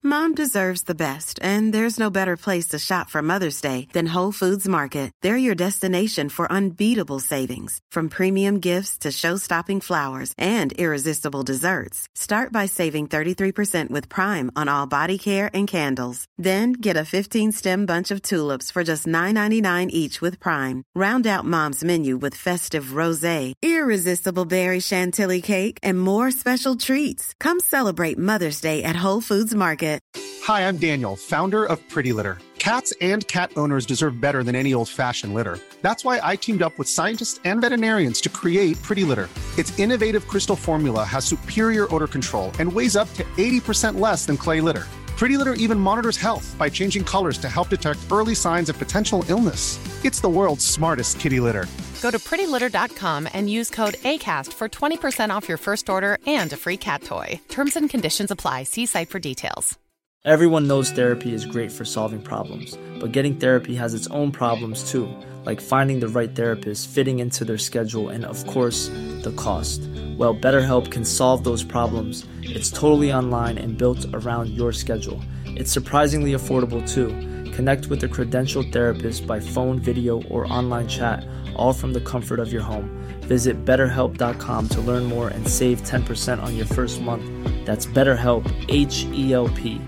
Mom deserves the best, and there's no better place to shop for Mother's Day than Whole Foods Market. They're your destination for unbeatable savings, from premium gifts to show-stopping flowers and irresistible desserts. Start by saving 33% with Prime on all body care and candles. Then get a 15-stem bunch of tulips for just $9.99 each with Prime. Round out Mom's menu with festive rosé, irresistible berry chantilly cake, and more special treats. Come celebrate Mother's Day at Whole Foods Market. Hi, I'm Daniel, founder of Pretty Litter. Cats and cat owners deserve better than any old-fashioned litter. That's why I teamed up with scientists and veterinarians to create Pretty Litter. Its innovative crystal formula has superior odor control and weighs up to 80% less than clay litter. Pretty Litter even monitors health by changing colors to help detect early signs of potential illness. It's the world's smartest kitty litter. Go to prettylitter.com and use code ACAST for 20% off your first order and a free cat toy. Terms and conditions apply. See site for details. Everyone knows therapy is great for solving problems, but getting therapy has its own problems too, like finding the right therapist, fitting into their schedule, and of course, the cost. Well, BetterHelp can solve those problems. It's totally online and built around your schedule. It's surprisingly affordable too. Connect with a credentialed therapist by phone, video, or online chat, all from the comfort of your home. Visit BetterHelp.com to learn more and save 10% on your first month. That's BetterHelp, H-E-L-P.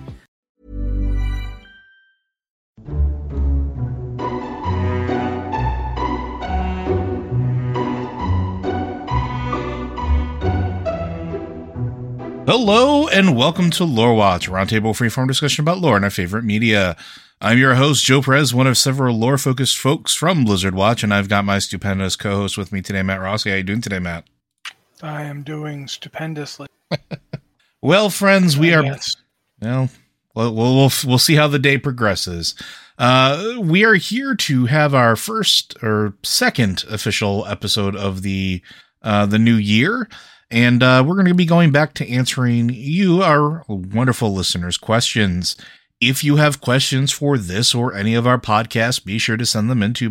Hello and welcome to Lore Watch, a roundtable freeform discussion about lore and our favorite media. I'm your host, Joe Perez, one of several lore-focused folks from Blizzard Watch, and I've got my stupendous co-host with me today, Matt Rossi. How are you doing today, Matt? I am doing stupendously. Well, friends, we are... Yes. Well, we'll see how the day progresses. We are here to have our first or second official episode of the new year. And we're going to be going back to answering you, our wonderful listeners' questions. If you have questions for this or any of our podcasts, be sure to send them into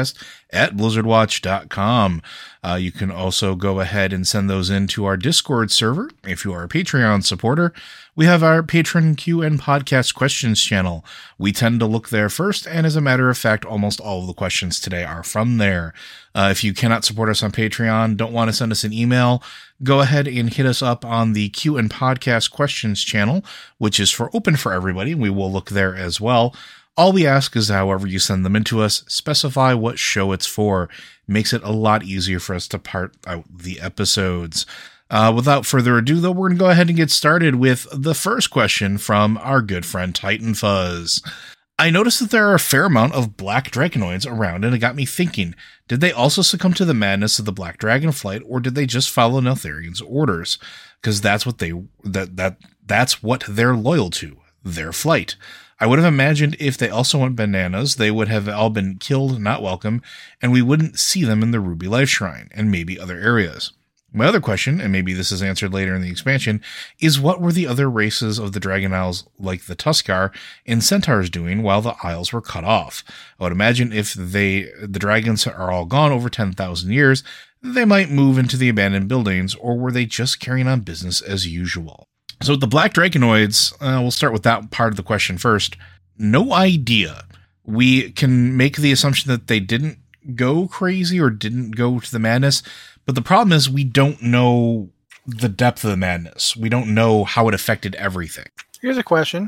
podcast@blizzardwatch.com. You can also go ahead and send those into our Discord server. If you are a Patreon supporter, we have our Patron Q and Podcast Questions channel. We tend to look there first, and as a matter of fact, almost all of the questions today are from there. If you cannot support us on Patreon, don't want to send us an email, go ahead and hit us up on the Q and Podcast Questions channel, which is open for everybody. We will look there as well. All we ask is, however you send them into us, specify what show it's for. Makes it a lot easier for us to part out the episodes. Without further ado, though, we're going to go ahead and get started with the first question from our good friend Titan Fuzz. I noticed that there are a fair amount of black dragonoids around, and it got me thinking, did they also succumb to the madness of the Black Dragon flight, or did they just follow Neltharion's orders? Because that's what that's what they're loyal to, their flight. I would have imagined if they also went bananas, they would have all been killed, not welcome, and we wouldn't see them in the Ruby Life Shrine, and maybe other areas. My other question, and maybe this is answered later in the expansion, is what were the other races of the Dragon Isles, like the Tuskarr and Centaurs, doing while the Isles were cut off? I would imagine if the dragons are all gone over 10,000 years, they might move into the abandoned buildings, or were they just carrying on business as usual? So with the Black Dragonoids, we'll start with that part of the question first. No idea. We can make the assumption that they didn't go crazy or didn't go to the madness, but the problem is we don't know the depth of the madness. We don't know how it affected everything. Here's a question.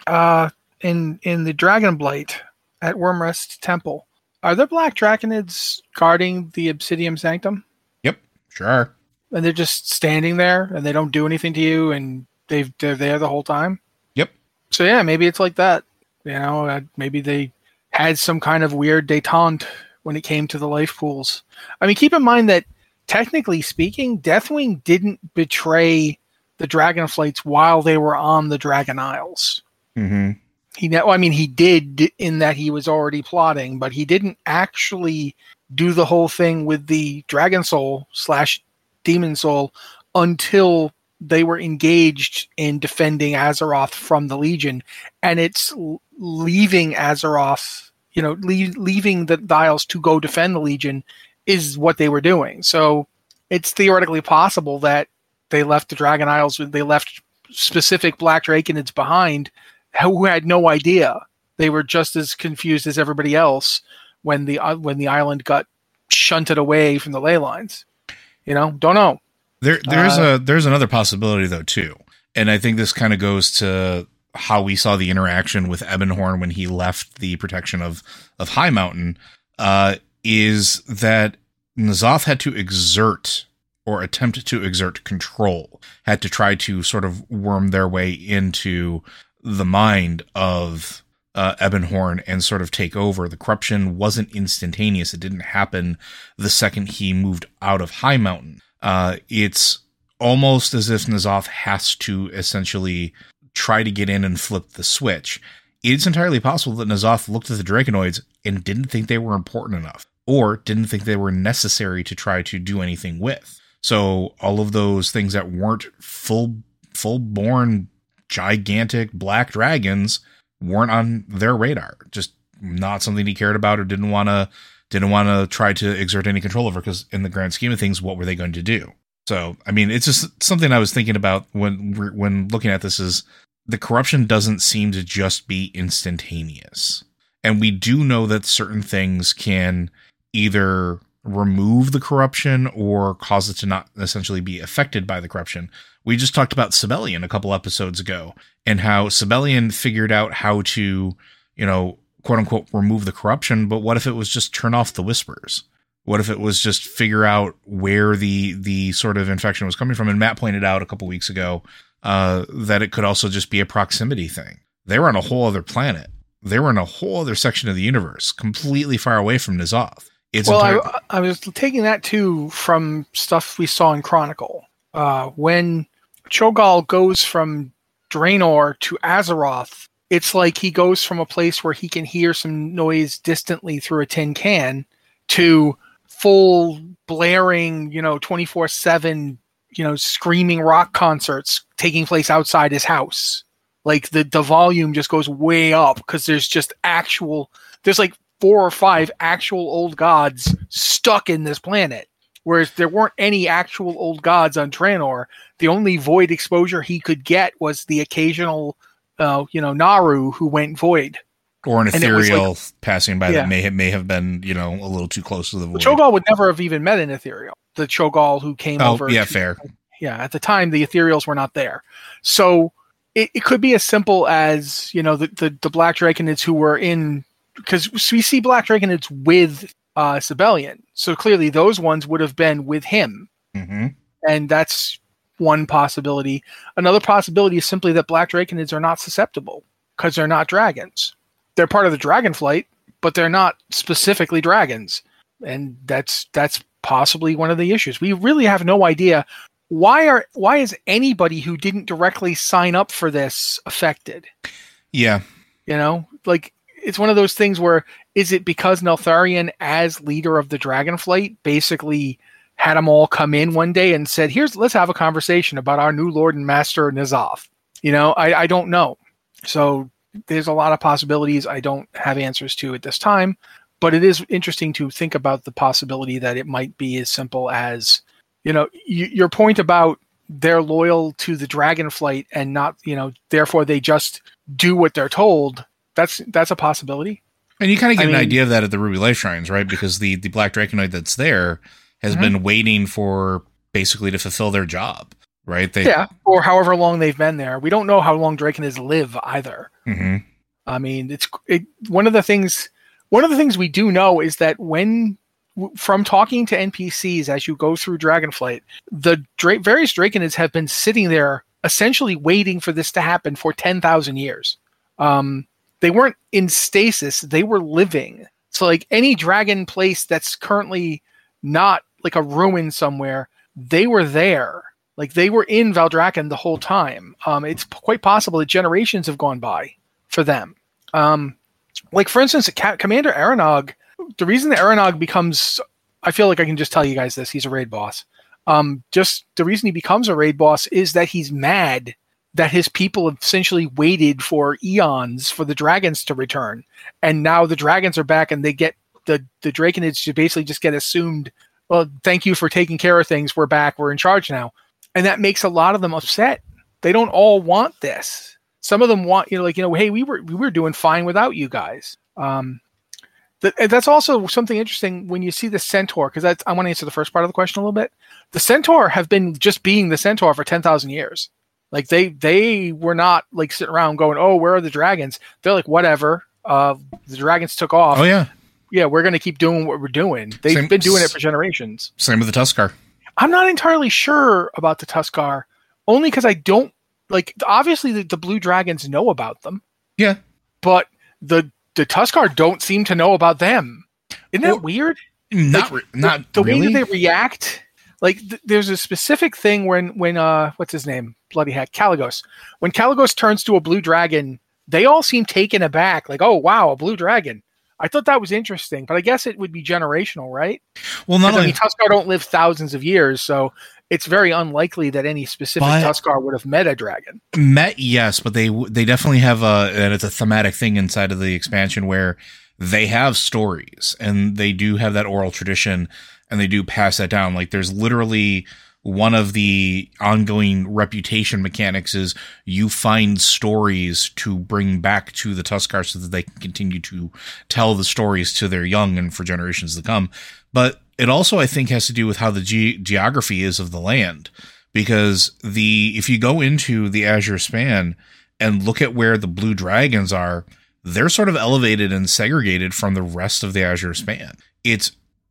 In the Dragon Blight at Wyrmrest Temple, are there black draconids guarding the Obsidian Sanctum? Yep, sure are. And they're just standing there and they don't do anything to you and they're there the whole time? Yep. So yeah, maybe it's like that. You know, maybe they had some kind of weird détente when it came to the life pools. I mean, keep in mind that technically speaking, Deathwing didn't betray the Dragonflights while they were on the Dragon Isles. Mm-hmm. He did in that he was already plotting, but he didn't actually do the whole thing with the Dragon Soul / Demon Soul until they were engaged in defending Azeroth from the Legion. And it's leaving Azeroth, leaving the Isles to go defend the Legion is what they were doing. So it's theoretically possible that they left the Dragon Isles, they left specific Black Draconids behind who had no idea. They were just as confused as everybody else when the island got shunted away from the ley lines. Don't know. There's another possibility though too, and I think this kind of goes to how we saw the interaction with Ebonhorn when he left the protection of High Mountain. Is that N'Zoth had to exert or attempt to exert control, had to try to sort of worm their way into the mind of Ebonhorn and sort of take over. The corruption wasn't instantaneous. It didn't happen the second he moved out of High Mountain. It's almost as if N'Zoth has to essentially try to get in and flip the switch. It's entirely possible that N'Zoth looked at the Draconoids and didn't think they were important enough, or didn't think they were necessary to try to do anything with. So all of those things that weren't full-born gigantic black dragons weren't on their radar. Just not something he cared about or didn't want to try to exert any control over, because in the grand scheme of things, what were they going to do? So, I mean, it's just something I was thinking about when looking at this, is the corruption doesn't seem to just be instantaneous. And we do know that certain things can either remove the corruption or cause it to not essentially be affected by the corruption. We just talked about Sibelian a couple episodes ago, and how Sibelian figured out how to, quote unquote, remove the corruption. But what if it was just turn off the whispers? What if it was just figure out where the sort of infection was coming from? And Matt pointed out a couple weeks ago that it could also just be a proximity thing. They were on a whole other planet. They were in a whole other section of the universe, completely far away from N'Zoth. I was taking that too from stuff we saw in Chronicle. When Cho'Gall goes from Draenor to Azeroth, it's like he goes from a place where he can hear some noise distantly through a tin can to full blaring, 24/7, screaming rock concerts taking place outside his house. Like the volume just goes way up because there's like 4 or 5 actual old gods stuck in this planet. Whereas there weren't any actual old gods on Draenor. The only void exposure he could get was the occasional, Naru who went void. Or an ethereal passing by that may have been, a little too close to the void. Cho'Gall would never have even met an ethereal. The Cho'Gall who came over. Yeah, fair. Yeah, at the time, the ethereals were not there. So it could be as simple as, the Black Draconids who were in... Because we see Black Draconids with Sibelian. So clearly those ones would have been with him. Mm-hmm. And that's one possibility. Another possibility is simply that Black Draconids are not susceptible because they're not dragons. They're part of the Dragonflight, but they're not specifically dragons. And that's possibly one of the issues. We really have no idea why is anybody who didn't directly sign up for this affected? Yeah. It's one of those things where, is it because Neltharion, as leader of the Dragonflight, basically had them all come in one day and said, let's have a conversation about our new Lord and Master N'Zoth. I don't know. So there's a lot of possibilities I don't have answers to at this time, but it is interesting to think about the possibility that it might be as simple as, your point about they're loyal to the Dragonflight and not, therefore they just do what they're told. That's a possibility. And you kind of get an idea of that at the Ruby Life Shrines, right? Because the Black Draconoid that's there has been waiting for basically to fulfill their job, right? Or however long they've been there. We don't know how long Draconids live either. Mm-hmm. I mean, one of the things we do know is that from talking to NPCs as you go through Dragonflight, the various Draconids have been sitting there essentially waiting for this to happen for 10,000 years. They weren't in stasis, they were living. So like any dragon place that's currently not like a ruin somewhere, they were there. Like they were in Valdrakken the whole time. It's quite possible that generations have gone by for them. Like for instance, Commander Aranog, the reason that Aranog becomes, I feel like I can just tell you guys this, he's a raid boss. Just the reason he becomes a raid boss is that he's mad that his people have essentially waited for eons for the dragons to return. And now the dragons are back and they get the Draconids to basically just get assumed, well, thank you for taking care of things. We're back. We're in charge now. And that makes a lot of them upset They don't all want this. Some of them want, hey, we were doing fine without you guys. That's also something interesting when you see the Centaur, because I want to answer the first part of the question a little bit. The Centaur have been just being the Centaur for 10,000 years. Like they were not like sitting around going, oh, where are the dragons? They're like, whatever. The dragons took off. Oh yeah. Yeah, we're going to keep doing what we're doing. They've been doing it for generations. Same with the Tuskar. I'm not entirely sure about the Tuskar, only because I don't like. Obviously, the blue dragons know about them. Yeah, but the Tuskar don't seem to know about them. Isn't that weird? Not the really. way that they react. Like there's a specific thing when what's his name? Bloody heck, Caligos. When Caligos turns to a blue dragon, they all seem taken aback. Like, oh wow, a blue dragon. I thought that was interesting, but I guess it would be generational, right? Well, not only Tuskar don't live thousands of years, so it's very unlikely that any specific Tuskar would have met a dragon. Met, yes, but they definitely have and it's a thematic thing inside of the expansion where they have stories and they do have that oral tradition and they do pass that down. Like there's literally one of the ongoing reputation mechanics is you find stories to bring back to the Tuskar so that they can continue to tell the stories to their young and for generations to come. But it also, I think, has to do with how the geography is of the land, because if you go into the Azure Span and look at where the blue dragons are, they're sort of elevated and segregated from the rest of the Azure Span. It's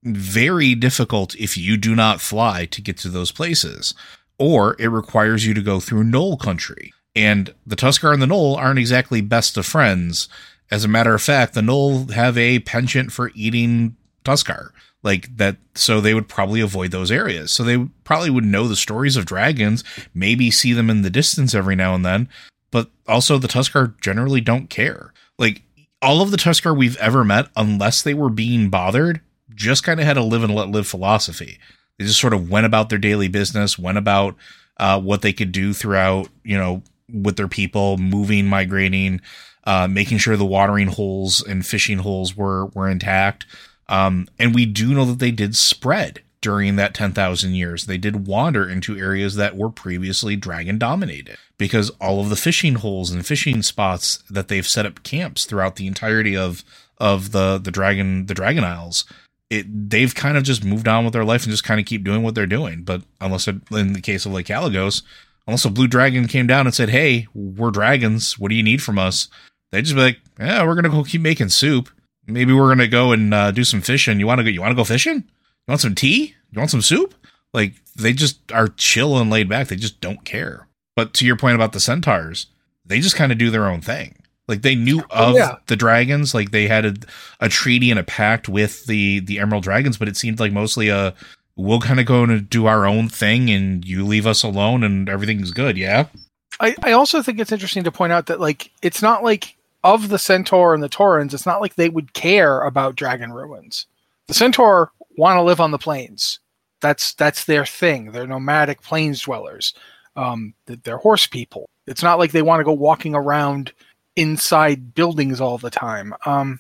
very difficult if you do not fly to get to those places, or it requires you to go through Knoll country. And the Tuskar and the Knoll aren't exactly best of friends. As a matter of fact, the Knoll have a penchant for eating Tuskar. Like that, so they would probably avoid those areas. So they probably would know the stories of dragons, maybe see them in the distance every now and then, but also the Tuskar generally don't care. Like all of the Tuskar we've ever met, unless they were being bothered, just kind of had a live and let live philosophy. They just sort of went about their daily business, went about what they could do throughout, with their people, moving, migrating, making sure the watering holes and fishing holes were intact. And we do know that they did spread during that 10,000 years. They did wander into areas that were previously dragon dominated, because all of the fishing holes and fishing spots that they've set up camps throughout the entirety of the Dragon Isles, they've kind of just moved on with their life and just kind of keep doing what they're doing. But in the case of like Caligos, unless a blue dragon came down and said, hey, we're dragons, what do you need from us? They'd just be like, yeah, we're going to go keep making soup. Maybe we're going to go and do some fishing. You want to go fishing? You want some tea? You want some soup? Like they just are chill and laid back. They just don't care. But to your point about the centaurs, they just kind of do their own thing. Like they knew of the dragons, like they had a treaty and a pact with the Emerald Dragons, but it seemed like mostly we'll kind of go and do our own thing and you leave us alone and everything's good. Yeah. I also think it's interesting to point out that like, it's not like of the Centaur and the Taurans, it's not like they would care about dragon ruins. The Centaur want to live on the plains. That's their thing. They're nomadic plains dwellers. They're horse people. It's not like they want to go walking around inside buildings all the time.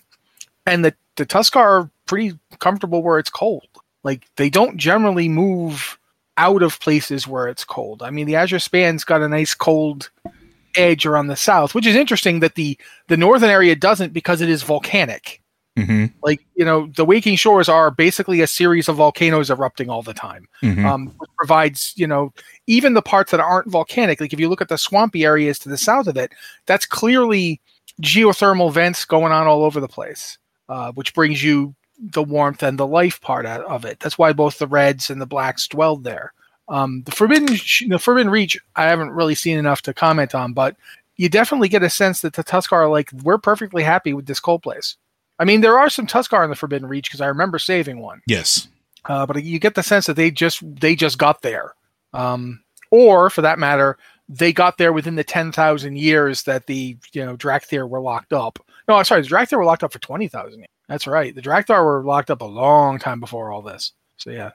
And the Tuskar are pretty comfortable where it's cold. Like they don't generally move out of places where it's cold. I mean, the Azure Span's got a nice cold edge around the south, which is interesting that the northern area doesn't, because it is volcanic. Mm-hmm. Like, the Waking Shores are basically a series of volcanoes erupting all the time. Mm-hmm. Which provides, even the parts that aren't volcanic, like if you look at the swampy areas to the south of it, that's clearly geothermal vents going on all over the place, which brings you the warmth and the life part of it. That's why both the Reds and the Blacks dwelled there. The Forbidden Reach, I haven't really seen enough to comment on, but you definitely get a sense that the Tuskar are like, we're perfectly happy with this cold place. I mean, there are some Tuskar in the Forbidden Reach because I remember saving one. Yes. But you get the sense that they just got there. Or for that matter, they got there within the 10,000 years that the Drakthir were locked up. No, I'm sorry, the Drakthir were locked up for 20,000 years. That's right. The Drakthir were locked up a long time before all this. So yeah.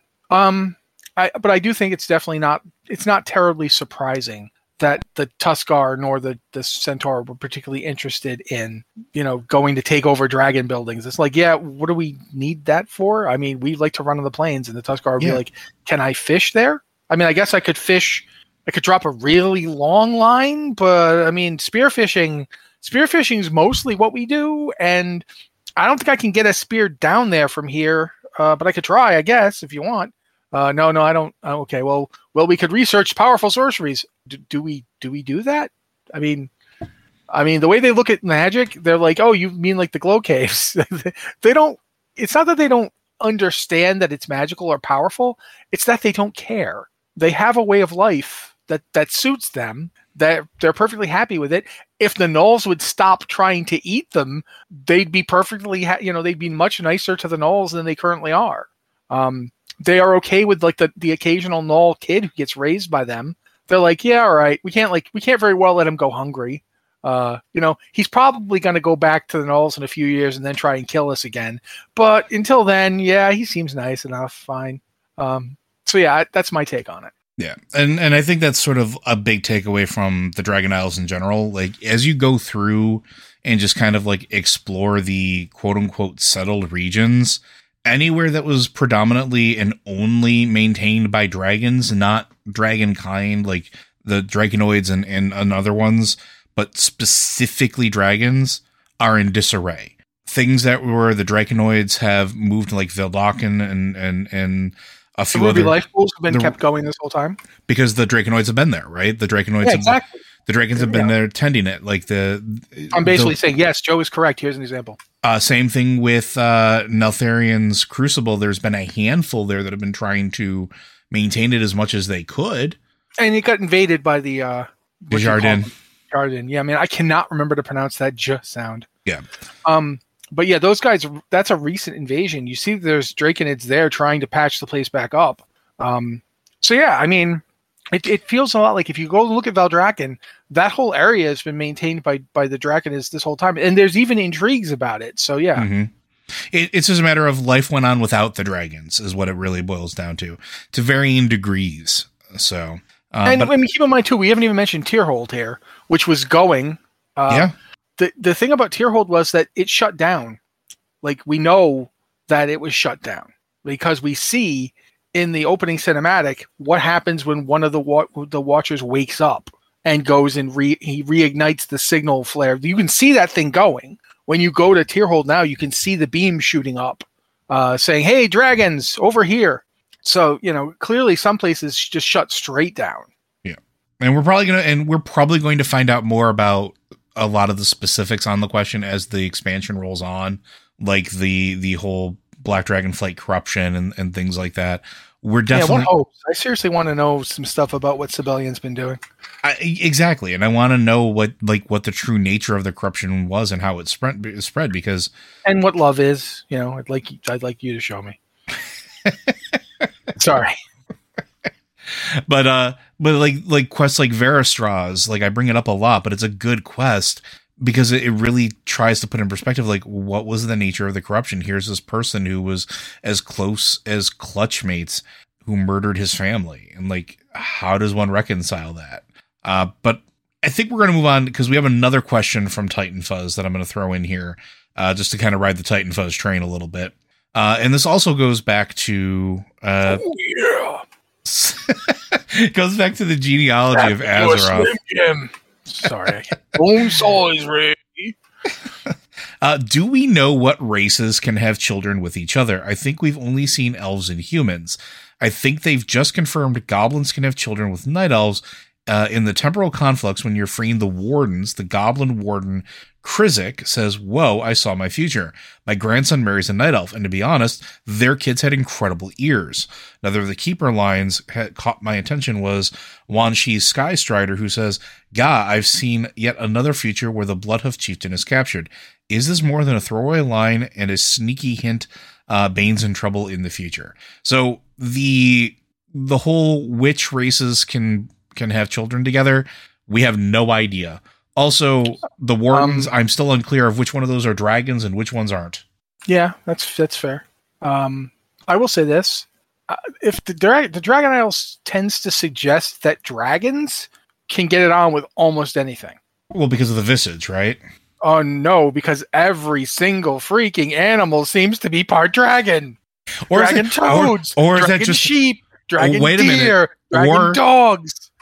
But I do think it's definitely not terribly surprising that the Tuskar nor the Centaur were particularly interested in, going to take over dragon buildings. It's like, yeah, what do we need that for? I mean, we like to run on the plains, and the Tuskar would be like, can I fish there? I mean, I guess I could fish I could drop a really long line, but I mean, spearfishing is mostly what we do, and I don't think I can get a spear down there from here, but I could try, I guess, if you want. No, I don't. Okay, well, we could research powerful sorceries. Do we do that? I mean, the way they look at magic, they're like, oh, you mean like the glow caves? They don't. It's not that they don't understand that it's magical or powerful. It's that they don't care. They have a way of life that suits them. That they're perfectly happy with it. If the gnolls would stop trying to eat them, they'd be perfectly, they'd be much nicer to the gnolls than they currently are. They are okay with like the occasional gnoll kid who gets raised by them. They're like, yeah, all right. We can't very well let him go hungry. He's probably going to go back to the gnolls in a few years and then try and kill us again. But until then, yeah, he seems nice enough. Fine. So yeah, that's my take on it. Yeah. And I think that's sort of a big takeaway from the Dragon Isles in general. Like, as you go through and just kind of like explore the quote unquote settled regions, anywhere that was predominantly and only maintained by dragons, not dragon kind, like the Draconoids and other ones, but specifically dragons, are in disarray. Things that were the Draconoids have moved, like Veldaken and a few other life pools have been kept going this whole time because the Draconoids have been there, right? The Draconoids, exactly. The dragons have been there tending it. Like I'm basically saying, yes, Joe is correct. Here's an example. Same thing with Neltharion's Crucible. There's been a handful there that have been trying to maintain it as much as they could, and it got invaded by the Jardin. Yeah, I mean, I cannot remember to pronounce that j sound. Yeah. But yeah, those guys, that's a recent invasion. You see there's Draconids there trying to patch the place back up. So yeah, I mean, it feels a lot like if you go look at Valdrakken, that whole area has been maintained by the Draconids this whole time. And there's even intrigues about it. So yeah. Mm-hmm. It's just a matter of life went on without the dragons is what it really boils down to varying degrees. So, and I mean, keep in mind too, we haven't even mentioned Tierhold here, which was going. Yeah. The thing about Tierhold was that it shut down. Like, we know that it was shut down because we see in the opening cinematic what happens when one of the Watchers wakes up and goes and he reignites the signal flare. You can see that thing going. When you go to Tierhold now, you can see the beam shooting up, saying, "Hey, dragons, over here." So, clearly some places just shut straight down. Yeah. And we're probably going to find out more about a lot of the specifics on the question as the expansion rolls on, like the whole Black Dragonflight corruption and things like that. We're definitely. Yeah, I seriously want to know some stuff about what Sibelian's been doing. Exactly, and I want to know what the true nature of the corruption was and how it spread because and what love is. I'd like you to show me. Sorry. But like quests like Veristraz, like I bring it up a lot, but it's a good quest because it really tries to put in perspective, like, what was the nature of the corruption? Here's this person who was as close as clutchmates who murdered his family. And like, how does one reconcile that? But I think we're going to move on because we have another question from Titan Fuzz that I'm going to throw in here, just to kind of ride the Titan Fuzz train a little bit. And this also goes back to, it goes back to the genealogy of Azeroth. Sorry, bone saw is ready. Do we know what races can have children with each other? I think we've only seen elves and humans. I think they've just confirmed goblins can have children with night elves. In the temporal conflux, when you're freeing the wardens, the goblin warden Krizik says, "Whoa, I saw my future. My grandson marries a night elf." And to be honest, their kids had incredible ears. Another of the keeper lines caught my attention was Wan Shi's Skystrider, who says, "Gah, I've seen yet another future where the Bloodhoof chieftain is captured. Is this more than a throwaway line and a sneaky hint Bane's in trouble in the future?" So the whole which races can have children together, we have no idea. Also, the wardens, I'm still unclear of which one of those are dragons and which ones aren't. Yeah, that's fair. I will say this. If the Dragon Isles tends to suggest that dragons can get it on with almost anything. Well, because of the visage, right? Oh, no, because every single freaking animal seems to be part dragon. Or dragon toads, or is dragon that just sheep, dragon wait a deer, minute. dragon dogs.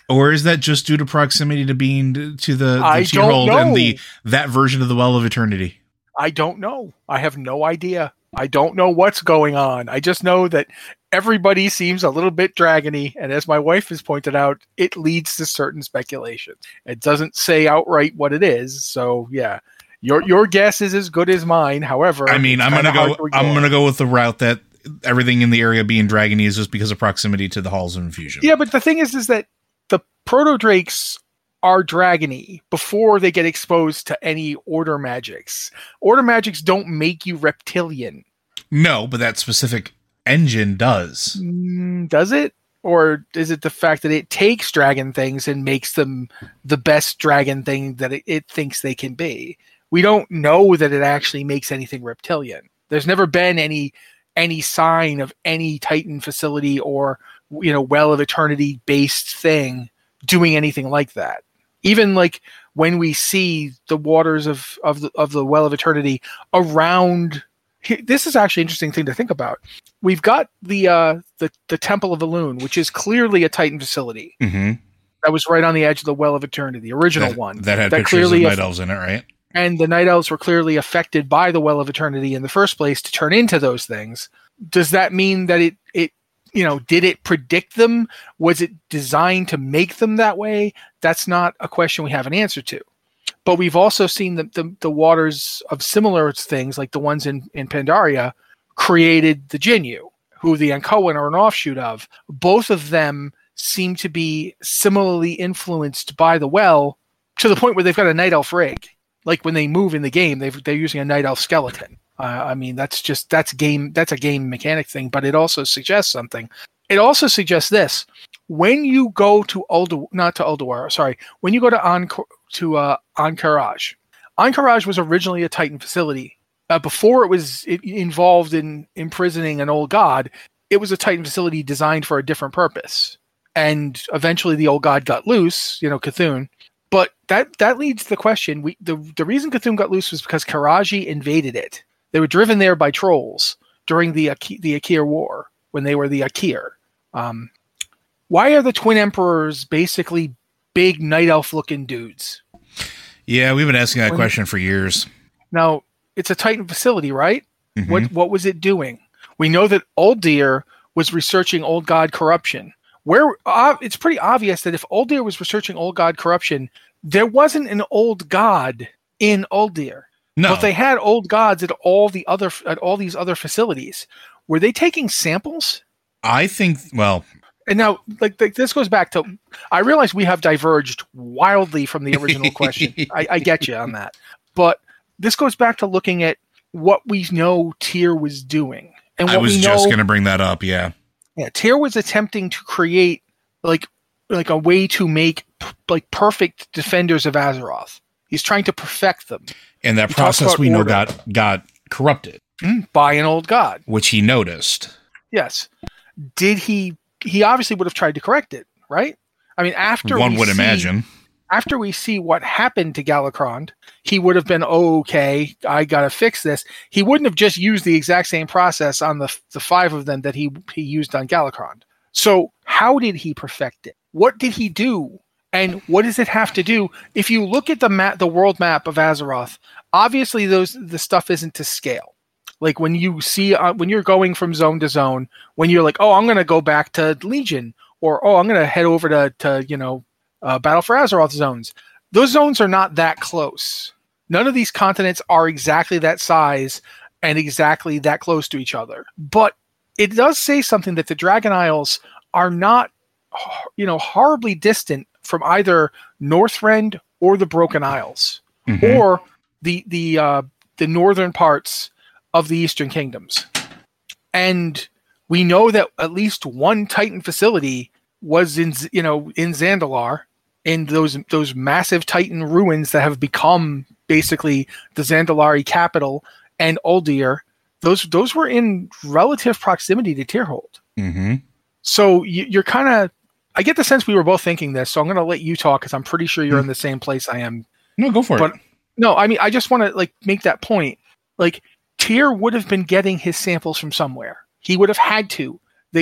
Or is that just due to proximity to being to the Tyrhold and that version of the Well of Eternity? I don't know. I have no idea. I don't know what's going on. I just know that everybody seems a little bit dragony, and as my wife has pointed out, it leads to certain speculation. It doesn't say outright what it is, so yeah. Your guess is as good as mine. However, I mean, I'm gonna go with the route that everything in the area being dragony is just because of proximity to the Halls of Infusion. Yeah, but the thing is that the Proto-Drakes are dragony before they get exposed to any order magics. Order magics don't make you reptilian. No, but that specific engine does. Does it? Or is it the fact that it takes dragon things and makes them the best dragon thing that it thinks they can be? We don't know that it actually makes anything reptilian. There's never been any sign of any Titan facility or Well of Eternity based thing doing anything like that. Even like when we see the waters of the Well of Eternity around, this is actually an interesting thing to think about. We've got the Temple of Elune, which is clearly a Titan facility. Mm-hmm. That was right on the edge of the Well of Eternity, the original one. That had pictures of Night Elves in it, right? And the Night Elves were clearly affected by the Well of Eternity in the first place to turn into those things. Does that mean that it did it predict them? Was it designed to make them that way? That's not a question we have an answer to. But we've also seen the waters of similar things, like the ones in Pandaria, created the Jinyu, who the Ankoan are an offshoot of. Both of them seem to be similarly influenced by the well to the point where they've got a Night Elf rig. Like when they move in the game, they're using a Night Elf skeleton. I mean, that's a game mechanic thing, but it also suggests something. It also suggests this: when you go to when you go to Ahn'Qiraj. Ahn'Qiraj was originally a Titan facility. Before it was involved in imprisoning an old god, it was a Titan facility designed for a different purpose. And eventually the old god got loose, Cthulhu. But that leads to the question. The reason Cthulhu got loose was because Qiraji invaded it. They were driven there by trolls during the Akir War, when they were the Akir. Why are the Twin Emperors basically big Night Elf-looking dudes? Yeah, we've been asking that question for years. Now, it's a Titan facility, right? Mm-hmm. What was it doing? We know that Uldir was researching old god corruption. It's pretty obvious that if Uldir was researching old god corruption, there wasn't an old god in Uldir. No. But they had old gods at all these other facilities. Were they taking samples? I think, well... And now, like this goes back to... I realize we have diverged wildly from the original question. I get you on that. But this goes back to looking at what we know Tyr was doing. And what I was just going to bring that up, yeah. Yeah, Tyr was attempting to create like a way to make perfect defenders of Azeroth. He's trying to perfect them. And that process we know got corrupted. By an old god. Which he noticed. Yes. Did he obviously would have tried to correct it, right? I mean, imagine. After we see what happened to Galakrond, he would have been, okay, I got to fix this. He wouldn't have just used the exact same process on the 5 of them that he used on Galakrond. So how did he perfect it? What did he do? And what does it have to do? If you look at the world map of Azeroth, obviously the stuff isn't to scale. Like when you see when you're going from zone to zone, when you're like, oh, I'm going to go back to Legion, or oh, I'm going to head over to Battle for Azeroth zones. Those zones are not that close. None of these continents are exactly that size and exactly that close to each other. But it does say something that the Dragon Isles are not, horribly distant from either Northrend or the Broken Isles, or the northern parts of the Eastern Kingdoms. And we know that at least one Titan facility was in Zandalar, in those massive Titan ruins that have become basically the Zandalari capital and Uldir. Those were in relative proximity to Tyrhold. Mm-hmm. So you're kind of... I get the sense we were both thinking this, so I'm going to let you talk because I'm pretty sure you're in the same place I am. No, go for it. No, I mean, I just want to make that point. Tyr would have been getting his samples from somewhere. He would have had to.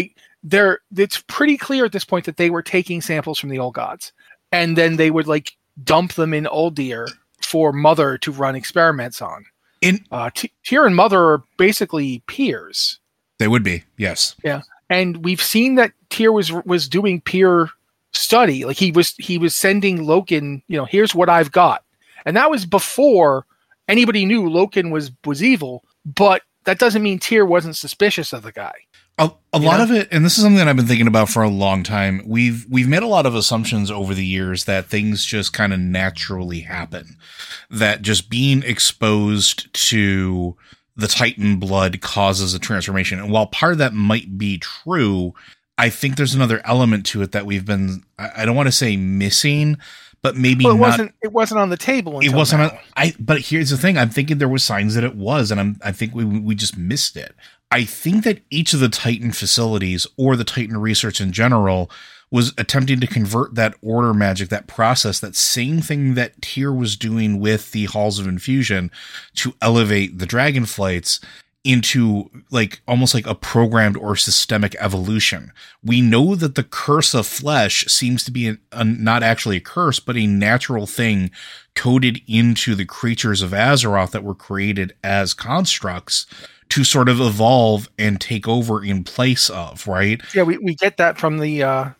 it's pretty clear at this point that they were taking samples from the old gods, and then they would like dump them in Uldir for Mother to run experiments on. Tyr and Mother are basically peers. They would be, yes. Yeah, and we've seen that Tyr was doing peer study. Like he was sending Loken, here's what I've got, and that was before anybody knew Loken was evil. But that doesn't mean Tyr wasn't suspicious of the guy. A lot of it, and this is something that I've been thinking about for a long time. We've made a lot of assumptions over the years that things just kind of naturally happen, that just being exposed to the Titan blood causes a transformation. And while part of that might be true, I think there's another element to it that we've been, I don't want to say missing, but maybe not. It wasn't on the table. It wasn't. Now. But here's the thing. I'm thinking there was signs that it was, and I think we just missed it. I think that each of the Titan facilities or the Titan research in general was attempting to convert that order magic, that process, that same thing that Tyr was doing with the Halls of Infusion to elevate the Dragonflights into like almost like a programmed or systemic evolution. We know that the curse of flesh seems to be not actually a curse, but a natural thing coded into the creatures of Azeroth that were created as constructs to sort of evolve and take over in place of, right? Yeah, we get that from the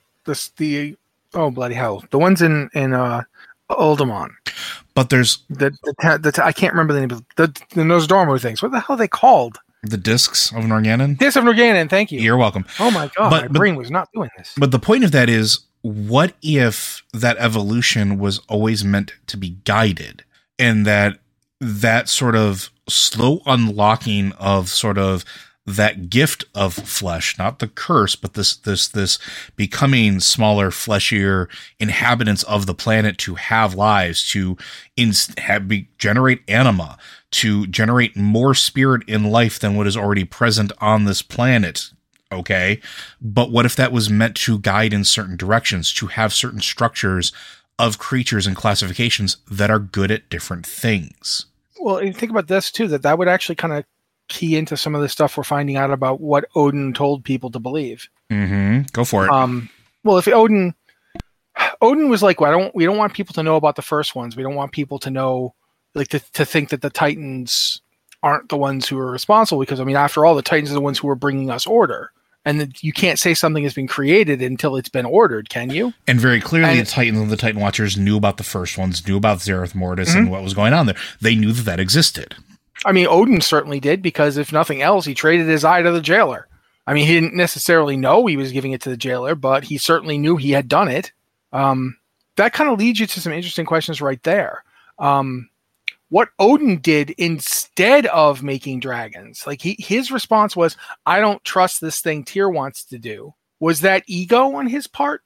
oh bloody hell, the ones in Uldaman. But there's I can't remember the name of the Nosdormu things. What the hell are they called? The discs of Norgannon? Discs of Norgannon, thank you. You're welcome. Oh my god, my brain was not doing this. But the point of that is, what if that evolution was always meant to be guided, and that sort of slow unlocking of sort of that gift of flesh, not the curse, but this becoming smaller, fleshier inhabitants of the planet to have lives, to generate anima, to generate more spirit in life than what is already present on this planet. Okay. But what if that was meant to guide in certain directions, to have certain structures of creatures and classifications that are good at different things? Well, you think about this too, that would actually kind of key into some of the stuff we're finding out about what Odin told people to believe. Mm-hmm. Go for it. Well, if Odin was like, well, we don't want people to know about the first ones. We don't want people to know, like, to think that the Titans aren't the ones who are responsible, because, I mean, after all, the Titans are the ones who are bringing us order. And you can't say something has been created until it's been ordered, can you? And very clearly, the Titans and the Titan Watchers knew about the first ones, knew about Zereth Mortis and what was going on there. They knew that existed. I mean, Odin certainly did, because if nothing else, he traded his eye to the jailer. I mean, he didn't necessarily know he was giving it to the jailer, but he certainly knew he had done it. That kind of leads you to some interesting questions right there. What Odin did instead of making dragons, like his response was, I don't trust this thing Tyr wants to do. Was that ego on his part?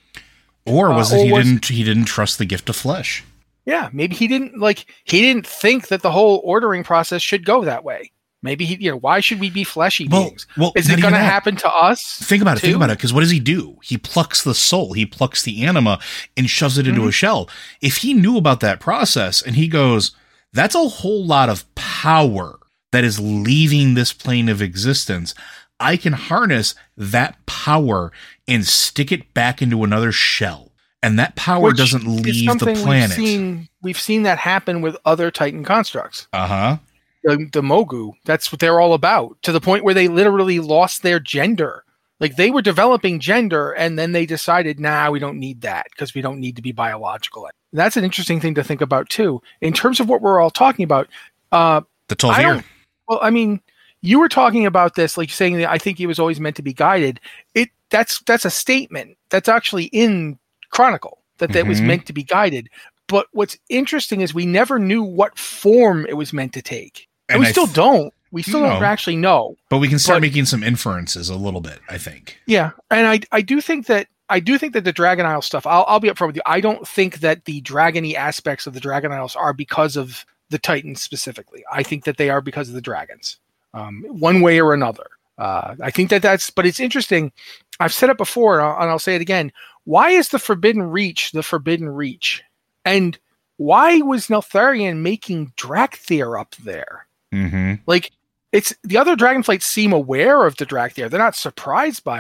Or was it he didn't trust the gift of flesh? Yeah, maybe he didn't think that the whole ordering process should go that way. Maybe why should we be fleshy beings? Well, is it going to happen to us? Think about it. Because what does he do? He plucks the soul, he plucks the anima and shoves it into a shell. If he knew about that process and he goes, that's a whole lot of power that is leaving this plane of existence, I can harness that power and stick it back into another shell. And that power doesn't leave the planet. We've seen that happen with other Titan constructs. Uh-huh. The Mogu, that's what they're all about, to the point where they literally lost their gender. Like, they were developing gender, and then they decided, we don't need that, because we don't need to be biological. That's an interesting thing to think about, too. In terms of what we're all talking about. The Tol'vir. Well, I mean, you were talking about this, like saying that I think he was always meant to be guided. That's a statement. That's actually in Chronicle, that was meant to be guided. But what's interesting is we never knew what form it was meant to take. And we still don't. We still don't actually know. But we can start making some inferences a little bit, I think. Yeah. And I do think that the Dragon Isle stuff, I'll be upfront with you. I don't think that the dragony aspects of the Dragon Isles are because of the Titans specifically. I think that they are because of the dragons, one way or another. I think but it's interesting. I've said it before, and I'll say it again. Why is the Forbidden Reach the Forbidden Reach? And why was Neltharion making Drakthir up there? Mm-hmm. Like, it's the other Dragonflights seem aware of the Drakthir. They're not surprised by them.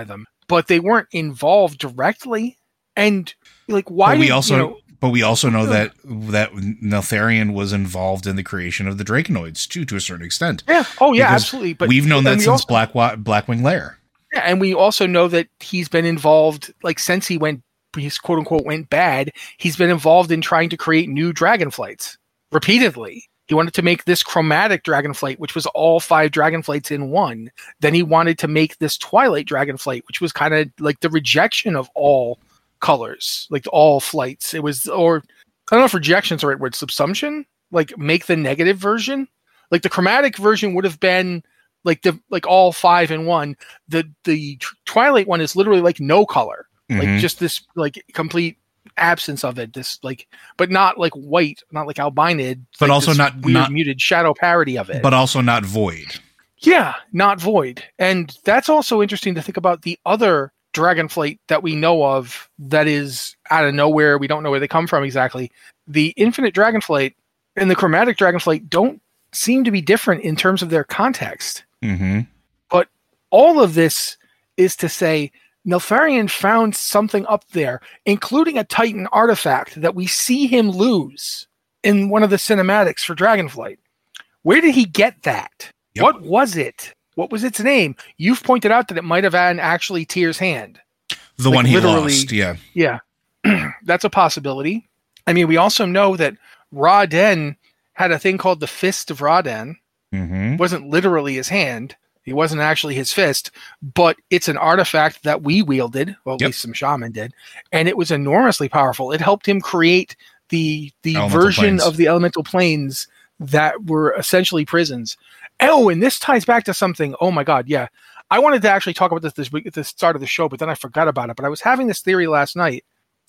but they weren't involved directly. And like, why? But we also know that Neltharion was involved in the creation of the Draconoids too, to a certain extent. Yeah. Oh, yeah, Because absolutely. But we've known that since Blackwing Lair. Yeah, and we also know that he's been involved, like, since he's quote unquote went bad, he's been involved in trying to create new Dragonflights repeatedly. He wanted to make this chromatic Dragonflight, which was all 5 Dragonflights in one. Then he wanted to make this Twilight Dragonflight, which was kind of like the rejection of all colors, like all flights. It was, or I don't know if rejection's the right word, subsumption, like make the negative version. Like the chromatic version would have been like all 5 in one. The Twilight one is literally like no color, like just this like complete absence of it. This like, but not like white, not like albinid, but like also not muted shadow parody of it, but also not void. Yeah, not void. And that's also interesting to think about the other Dragonflight that we know of that is out of nowhere. We don't know where they come from exactly. The Infinite Dragonflight and the Chromatic Dragonflight don't seem to be different in terms of their context. Mm-hmm. But all of this is to say Neltharion found something up there, including a Titan artifact that we see him lose in one of the cinematics for Dragonflight. Where did he get that? Yep. What was it? What was its name? You've pointed out that it might have been actually Tyr's hand. The one he lost, yeah. Yeah. That's a possibility. I mean, we also know that Ra-Den had a thing called the Fist of Ra-Den. Mm-hmm. It wasn't literally his hand. It wasn't actually his fist, but it's an artifact that we wielded, well, at least some shaman did, and it was enormously powerful. It helped him create the version of the elemental planes that were essentially prisons. Oh, and this ties back to something. Oh my God, yeah. I wanted to actually talk about this week at the start of the show, but then I forgot about it. But I was having this theory last night.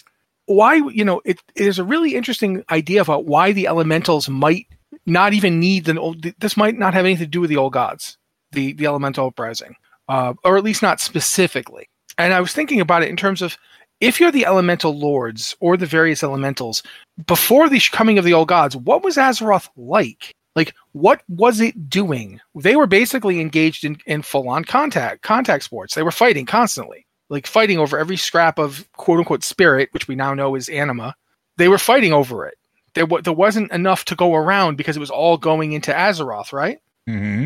Why, it is a really interesting idea about why the elementals might not even need this might not have anything to do with the old gods, the elemental uprising, or at least not specifically. And I was thinking about it in terms of, if you're the elemental lords or the various elementals, before the coming of the old gods, what was Azeroth like? Like, what was it doing? They were basically engaged in full-on contact sports. They were fighting constantly, like fighting over every scrap of quote-unquote spirit, which we now know is anima. They were fighting over it. There wasn't enough to go around because it was all going into Azeroth, right? Mm-hmm.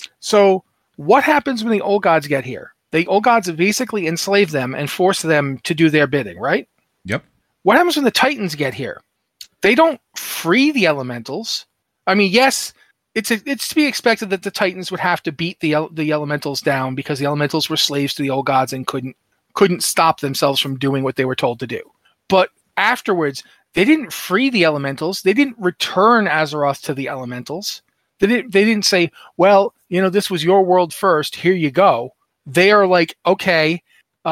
So what happens when the old gods get here? The old gods basically enslave them and force them to do their bidding, right? Yep. What happens when the Titans get here? They don't free the elementals. I mean, yes, it's to be expected that the Titans would have to beat the elementals down because the elementals were slaves to the old gods and couldn't stop themselves from doing what they were told to do. But afterwards, they didn't free the elementals. They didn't return Azeroth to the elementals. They didn't say, well, this was your world first. Here you go. They are like, okay,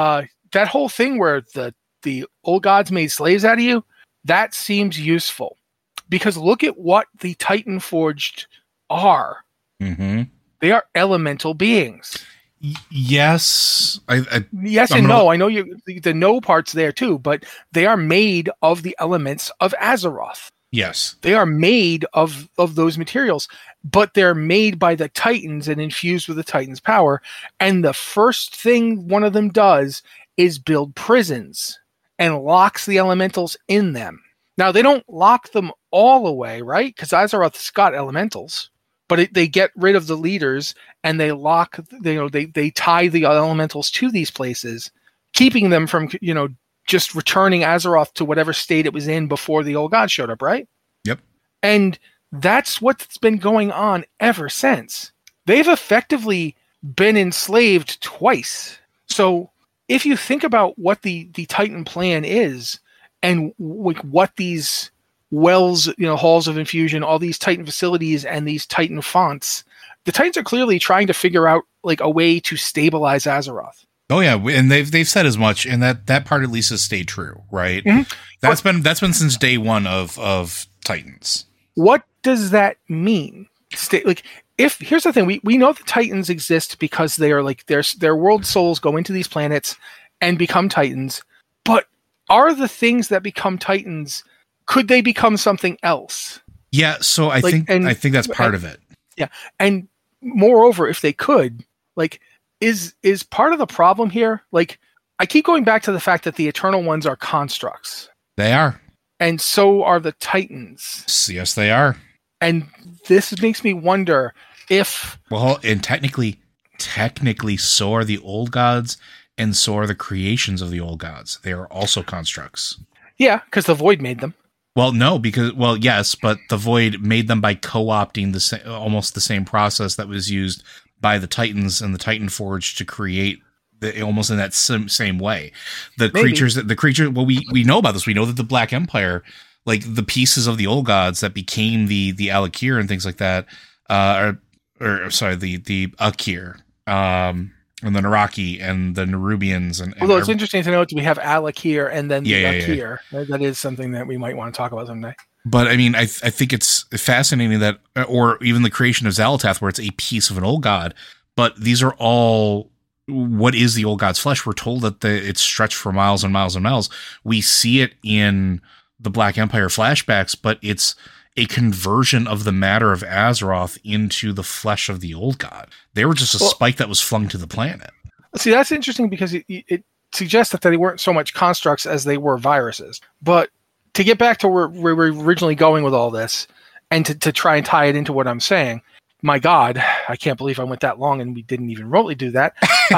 that whole thing where the old gods made slaves out of you, that seems useful. Because look at what the Titan Forged are. Mm-hmm. They are elemental beings. Yes. Yes and no. I know the no part's there too, but they are made of the elements of Azeroth. Yes. They are made of those materials, but they're made by the Titans and infused with the Titans' power. And the first thing one of them does is build prisons and locks the elementals in them. Now, they don't lock them all away, right? Because Azeroth's got elementals, but they get rid of the leaders and they lock, they tie the elementals to these places, keeping them from, just returning Azeroth to whatever state it was in before the old god showed up, right? Yep. And that's what's been going on ever since. They've effectively been enslaved twice. So if you think about what the Titan plan is, and what these wells, halls of infusion, all these Titan facilities and these Titan fonts, the Titans are clearly trying to figure out like a way to stabilize Azeroth. Oh yeah, and they've said as much, and that part at least has stayed true, right? Mm-hmm. That's been since day one of Titans. What does that mean? Here's the thing, we know the Titans exist because they are like their world souls go into these planets and become Titans, but are the things that become Titans, could they become something else? Yeah, so I think that's part of it. Yeah. And moreover, if they could, is part of the problem here, I keep going back to the fact that the Eternal Ones are constructs. They are. And so are the Titans. Yes, they are. And this makes me wonder if... Well, and technically, so are the old gods, and so are the creations of the old gods. They are also constructs. Yeah, because the Void made them. Well, no, yes, but the Void made them by co-opting almost the same process that was used by the Titans and the Titan Forge to create almost in that same way. The creatures, well, we know about this. We know that the Black Empire, like the pieces of the old gods that became the Alakir and things like that, the Akir, and the Naraki and the Nerubians. Although it's interesting to note we have Alakir and then the Akir. Yeah. That is something that we might want to talk about someday. But I mean, I think it's fascinating that, or even the creation of Xal'atath, where it's a piece of an old god, but these are all, what is the old god's flesh? We're told that it's stretched for miles and miles and miles. We see it in the Black Empire flashbacks, but it's a conversion of the matter of Azeroth into the flesh of the old god. They were just a spike that was flung to the planet. See, that's interesting because it suggests that they weren't so much constructs as they were viruses. But to get back to where we were originally going with all this, and to try and tie it into what I'm saying, my God, I can't believe I went that long and we didn't even remotely do that.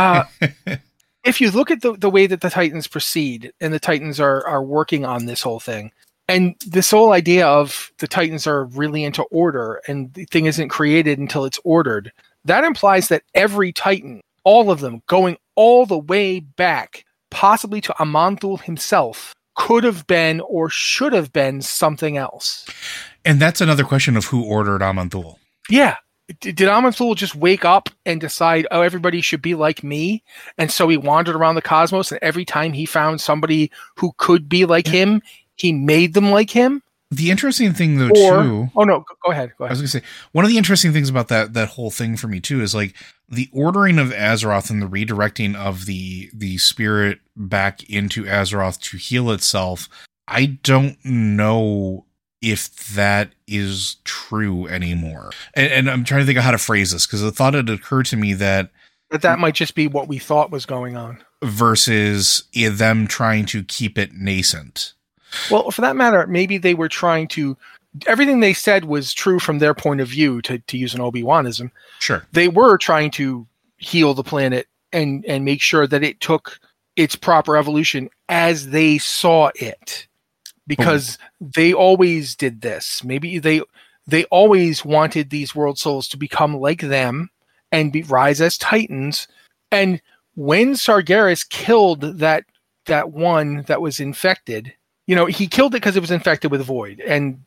If you look at the way that the Titans proceed, and the Titans are working on this whole thing, and this whole idea of the Titans are really into order, and the thing isn't created until it's ordered, that implies that every Titan, all of them, going all the way back, possibly to Aman'Thul himself, could have been or should have been something else. And that's another question of who ordered Aman'Thul. Yeah. Did Aman'Thul just wake up and decide, oh, everybody should be like me? And so he wandered around the cosmos, and every time he found somebody who could be like him, he made them like him? The interesting thing, though, too... Oh, no, go ahead. I was going to say, one of the interesting things about that whole thing for me, too, is like the ordering of Azeroth and the redirecting of the spirit back into Azeroth to heal itself. I don't know if that is true anymore. And I'm trying to think of how to phrase this, because the thought had occurred to me that might just be what we thought was going on. Versus them trying to keep it nascent. Well, for that matter, maybe they were trying to... Everything they said was true from their point of view, to use an Obi-Wanism. Sure. They were trying to heal the planet and make sure that it took its proper evolution as they saw it. Because they always did this. Maybe they always wanted these world souls to become like them and rise as Titans. And when Sargeras killed that one that was infected... he killed it because it was infected with Void, and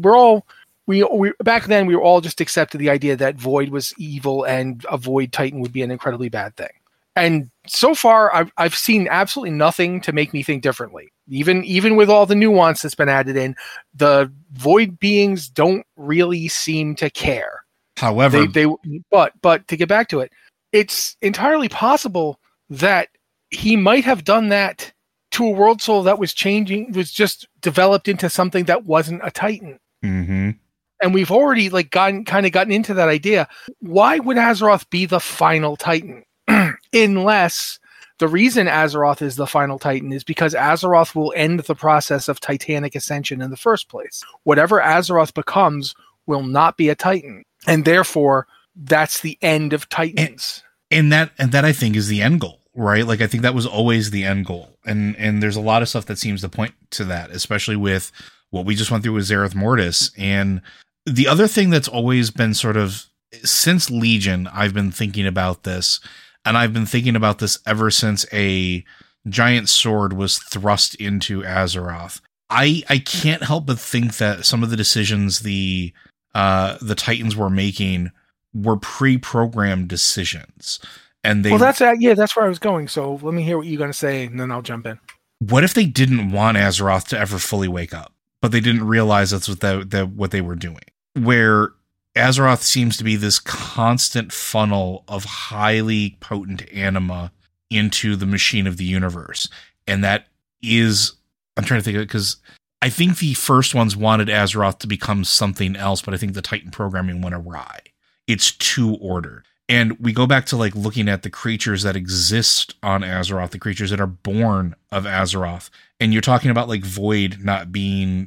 we back then we were all just accepted the idea that Void was evil and a Void Titan would be an incredibly bad thing. And so far, I've seen absolutely nothing to make me think differently. Even with all the nuance that's been added in, the Void beings don't really seem to care. However, but to get back to it, it's entirely possible that he might have done that to a world soul that was just developed into something that wasn't a Titan. Mm-hmm. And we've already gotten into that idea. Why would Azeroth be the final Titan? Unless the reason Azeroth is the final Titan is because Azeroth will end the process of Titanic ascension in the first place. Whatever Azeroth becomes will not be a Titan. And therefore, that's the end of Titans. And that I think is the end goal. Right? Like, I think that was always the end goal. And there's a lot of stuff that seems to point to that, especially with what we just went through with Zereth Mortis. And the other thing that's always been sort of, since Legion, I've been thinking about this, and I've been thinking about this ever since a giant sword was thrust into Azeroth. I can't help but think that some of the decisions the Titans were making were pre-programmed decisions. And that's where I was going. So let me hear what you're going to say, and then I'll jump in. What if they didn't want Azeroth to ever fully wake up, but they didn't realize that's what they were doing? Where Azeroth seems to be this constant funnel of highly potent anima into the machine of the universe, and that is, I'm trying to think of it, because I think the first ones wanted Azeroth to become something else, but I think the Titan programming went awry. It's too ordered. And we go back to like looking at the creatures that exist on Azeroth, the creatures that are born of Azeroth. And you're talking about like void not being,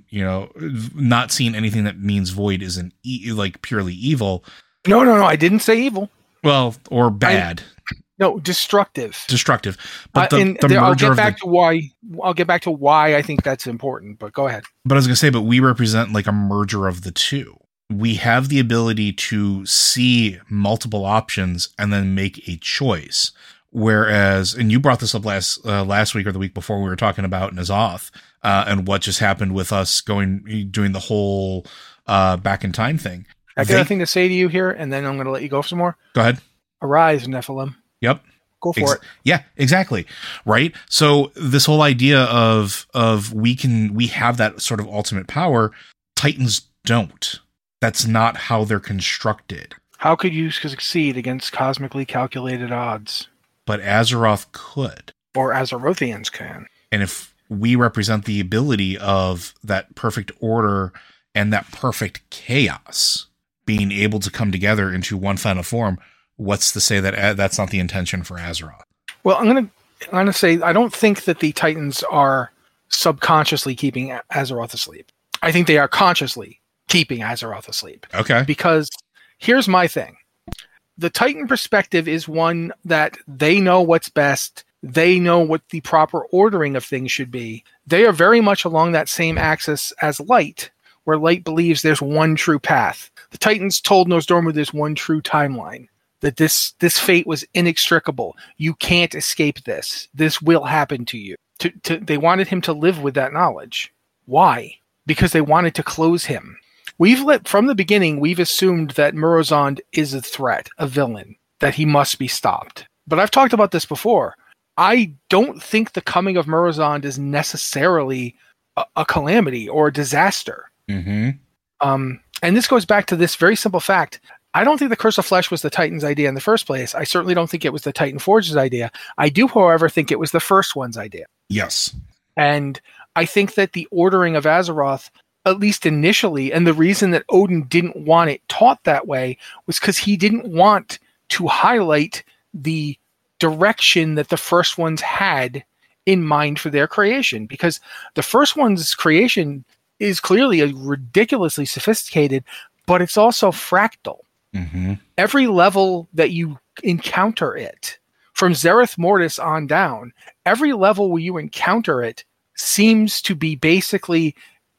not seeing anything that means void isn't like purely evil. No. I didn't say evil. Well, or bad. No, destructive. But I'll get back to why I think that's important, but go ahead. But I was going to say, but we represent like a merger of the two. We have the ability to see multiple options and then make a choice. Whereas, and you brought this up last week or the week before, we were talking about N'Zoth, and what just happened with us doing the whole back in time thing. I got nothing to say to you here, and then I'm going to let you go for some more. Go ahead. Arise, Nephilim. Yep. Go for it. Yeah, exactly. Right. So this whole idea of we have that sort of ultimate power. Titans don't. That's not how they're constructed. How could you succeed against cosmically calculated odds? But Azeroth could. Or Azerothians can. And if we represent the ability of that perfect order and that perfect chaos being able to come together into one final form, what's to say that that's not the intention for Azeroth? Well, I'm gonna say I don't think that the Titans are subconsciously keeping Azeroth asleep. I think they are consciously keeping Azeroth asleep. Okay. Because here's my thing. The Titan perspective is one that they know what's best. They know what the proper ordering of things should be. They are very much along that same axis as Light, where Light believes there's one true path. The Titans told Nosdormu there's one true timeline, that this fate was inextricable. You can't escape this. This will happen to you. They wanted him to live with that knowledge. Why? Because they wanted to close him. From the beginning, we've assumed that Murozond is a threat, a villain, that he must be stopped. But I've talked about this before. I don't think the coming of Murozond is necessarily a calamity or a disaster. Mm-hmm. And this goes back to this very simple fact. I don't think the Curse of Flesh was the Titan's idea in the first place. I certainly don't think it was the Titan Forge's idea. I do, however, think it was the first one's idea. Yes. And I think that the ordering of Azeroth, at least initially, and the reason that Odin didn't want it taught that way was because he didn't want to highlight the direction that the first ones had in mind for their creation. Because the first one's creation is clearly a ridiculously sophisticated, but it's also fractal. Mm-hmm. Every level that you encounter it, from Zereth Mortis on down, every level where you encounter it seems to be basically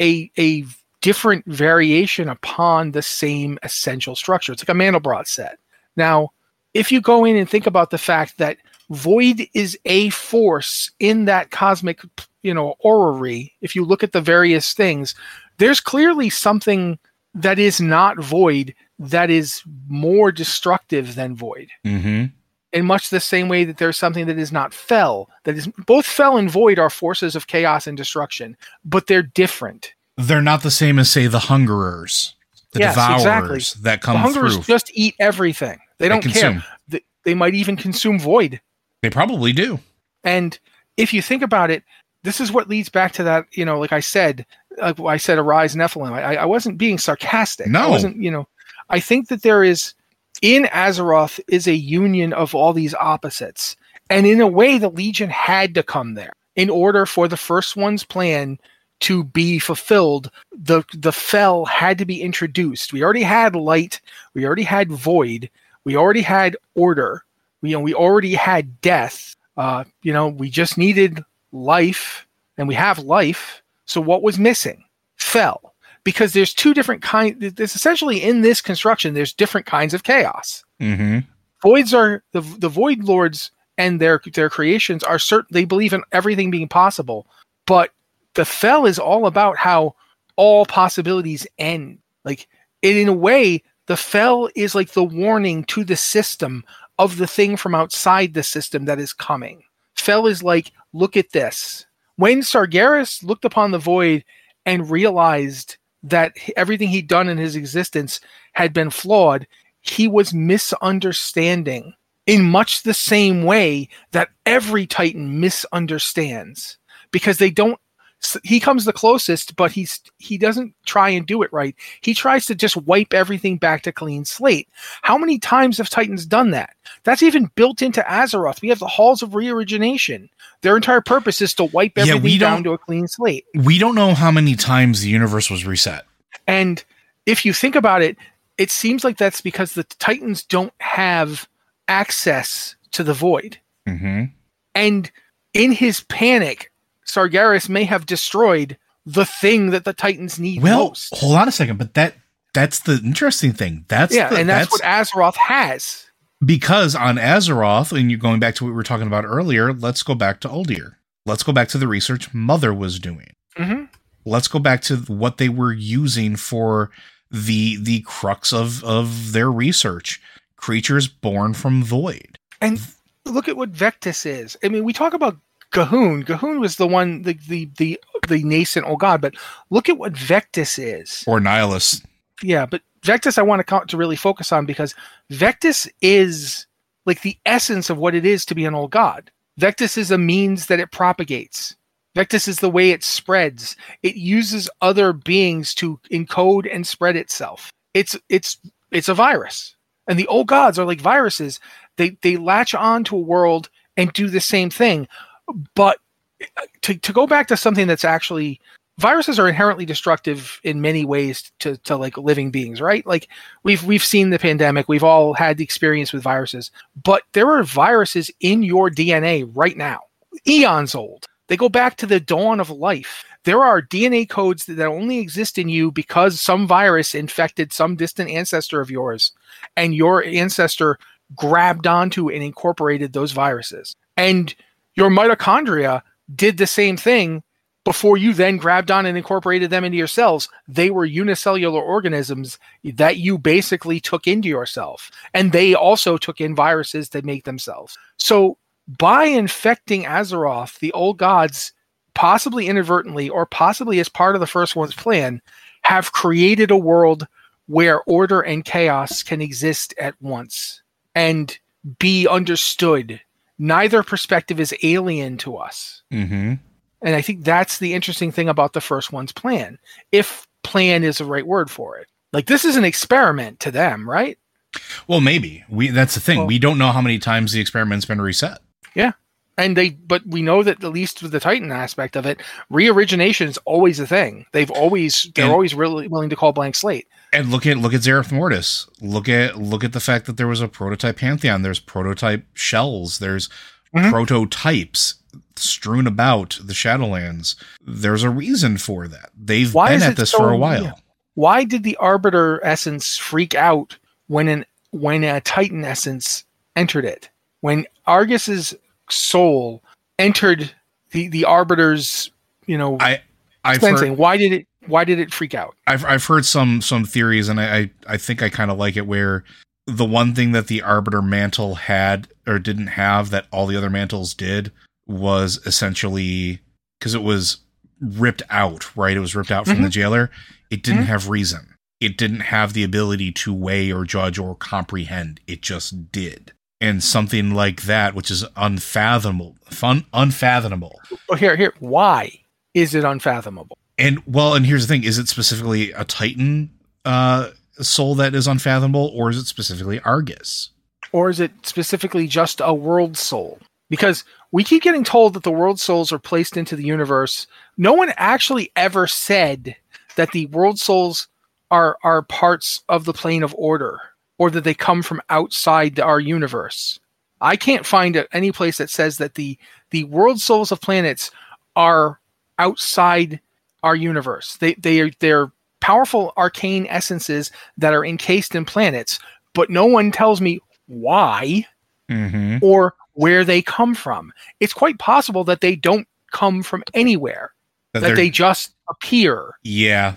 a different variation upon the same essential structure. It's like a Mandelbrot set. Now, if you go in and think about the fact that void is a force in that cosmic, orrery, if you look at the various things, there's clearly something that is not void that is more destructive than void. Mm-hmm. In much the same way that there's something that is not fel. That is, both fel and void are forces of chaos and destruction, but they're different. They're not the same as, say, the Hungerers, the Devourers that come through. The Hungerers just eat everything. They don't care. They might even consume void. They probably do. And if you think about it, this is what leads back to that, like I said, Arise Nephilim. I wasn't being sarcastic. No. I wasn't, I think that there is, in Azeroth, is a union of all these opposites. And in a way, the Legion had to come there in order for the first one's plan to be fulfilled. The fel had to be introduced. We already had light. We already had void. We already had order. We already had death. We just needed life, and we have life. So what was missing? Fel. Because there's two different kinds. There's essentially, in this construction, there's different kinds of chaos. Mm-hmm. Voids are the Void Lords, and their creations are certain. They believe in everything being possible, but the fel is all about how all possibilities end. Like, in a way, the fel is like the warning to the system of the thing from outside the system that is coming. Fel is like, look at this. When Sargeras looked upon the void and realized that everything he'd done in his existence had been flawed, he was misunderstanding in much the same way that every Titan misunderstands, because they don't he comes the closest, but he doesn't try and do it right. He tries to just wipe everything back to clean slate. How many times have Titans done that? That's even built into Azeroth. We have the Halls of Reorigination. Their entire purpose is to wipe everything down to a clean slate. We don't know how many times the universe was reset. And if you think about it, it seems like that's because the Titans don't have access to the void. Mm-hmm. And in his panic, Sargeras may have destroyed the thing that the Titans need most. Hold on a second, but that's the interesting thing. That's what Azeroth has. Because on Azeroth, and you're going back to what we were talking about earlier, let's go back to Uldir. Let's go back to the research Mother was doing. Mm-hmm. Let's go back to what they were using for the crux of their research. Creatures born from void. And look at what Vectis is. I mean, we talk about Gahun. Gahun was the one, the nascent old god, but look at what Vectis is. Or Nihilus. Yeah, but Vectis I want to really focus on, because Vectis is like the essence of what it is to be an old god. Vectis is a means that it propagates. Vectis is the way it spreads. It uses other beings to encode and spread itself. It's a virus. And the old gods are like viruses. They latch on to a world and do the same thing. But to go back to something that's actually, viruses are inherently destructive in many ways to like living beings, right? Like we've seen the pandemic. We've all had the experience with viruses. But there are viruses in your DNA right now, eons old. They go back to the dawn of life. There are DNA codes that only exist in you because some virus infected some distant ancestor of yours, and your ancestor grabbed onto and incorporated those viruses. And your mitochondria did the same thing before you then grabbed on and incorporated them into your cells. They were unicellular organisms that you basically took into yourself. And they also took in viruses to make themselves. So by infecting Azeroth, the old gods, possibly inadvertently or possibly as part of the First One's plan, have created a world where order and chaos can exist at once and be understood. Neither perspective is alien to us. Mm-hmm. And I think that's the interesting thing about the First One's plan, if plan is the right word for it. Like, this is an experiment to them, right? Well, maybe. That's the thing. We don't know how many times the experiment's been reset. Yeah. But we know that, at least with the Titan aspect of it, reorigination is always a thing. They're always really willing to call blank slate. And look at Zereth Mortis. Look at the fact that there was a prototype Pantheon. There's prototype shells. There's prototypes strewn about the Shadowlands. There's a reason for that. They've been at this for a while. Yeah. Why did the Arbiter essence freak out when a Titan essence entered it? When Argus's soul entered the Arbiter's, I've heard, why did it freak out? I've heard some theories, and I think I kind of like it, where the one thing that the Arbiter mantle had or didn't have that all the other mantles did was essentially, because it was ripped out, right? It was ripped out from the jailer. It didn't have reason. It didn't have the ability to weigh or judge or comprehend. It just did. And something like that, which is unfathomable. Well, here. Why is it unfathomable? And here's the thing: is it specifically a Titan soul that is unfathomable, or is it specifically Argus, or is it specifically just a world soul? Because we keep getting told that the world souls are placed into the universe. No one actually ever said that the world souls are parts of the plane of order, or that they come from outside our universe. I can't find any place that says that the world souls of planets are outside our universe. They're powerful arcane essences that are encased in planets, but no one tells me why or where they come from. It's quite possible that they don't come from anywhere, that they just appear. Yeah.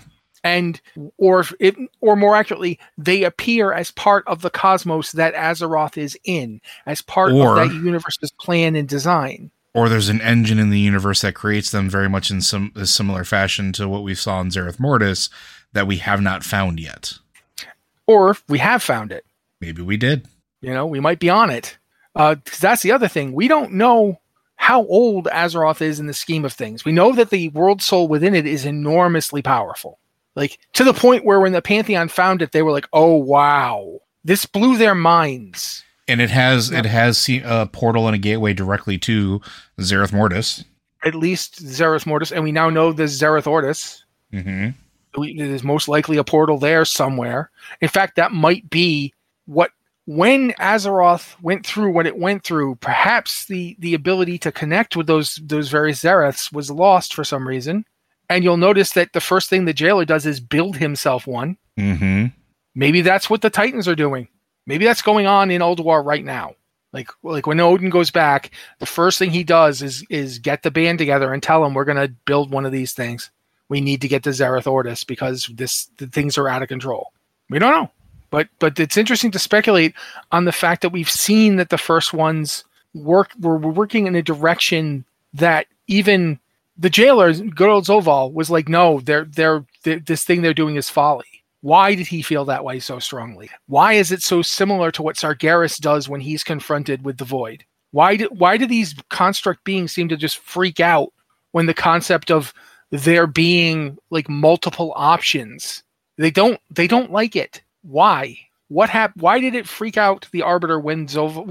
Or more accurately, they appear as part of the cosmos that Azeroth is in, as part of that universe's plan and design. Or there's an engine in the universe that creates them very much in a similar fashion to what we saw in Zereth Mortis that we have not found yet. Or we have found it. Maybe we did. We might be on it. Because that's the other thing. We don't know how old Azeroth is in the scheme of things. We know that the world soul within it is enormously powerful. Like, to the point where when the Pantheon found it, they were like, oh, wow. This blew their minds. And it has a portal and a gateway directly to Zereth Mortis. At least Zereth Mortis. And we now know there's Zereth Ortis. Mm-hmm. There's most likely a portal there somewhere. In fact, that might be when Azeroth went through what it went through, perhaps the ability to connect with those various Zereths was lost for some reason. And you'll notice that the first thing the jailer does is build himself one. Mm-hmm. Maybe that's what the Titans are doing. Maybe that's going on in Ulduar right now. Like when Odin goes back, the first thing he does is get the band together and tell them, we're going to build one of these things. We need to get to Zereth Ortis because the things are out of control. We don't know. But it's interesting to speculate on the fact that we've seen that the first ones were working in a direction that even the jailer, good old Zoval, was like, no, this thing they're doing is folly. Why did he feel that way so strongly? Why is it so similar to what Sargeras does when he's confronted with the Void? Why do these construct beings seem to just freak out when the concept of there being like multiple options? They don't like it. Why? What happened? Why did it freak out the Arbiter when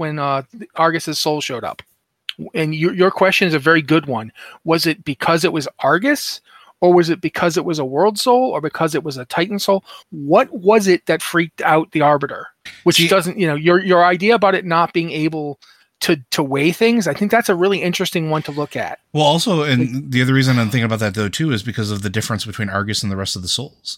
Argus's soul showed up? And your question is a very good one. Was it because it was Argus, or was it because it was a world soul, or because it was a Titan soul? What was it that freaked out the Arbiter? Which doesn't, your idea about it not being able to weigh things, I think that's a really interesting one to look at. Well, also, and the other reason I'm thinking about that though too is because of the difference between Argus and the rest of the souls.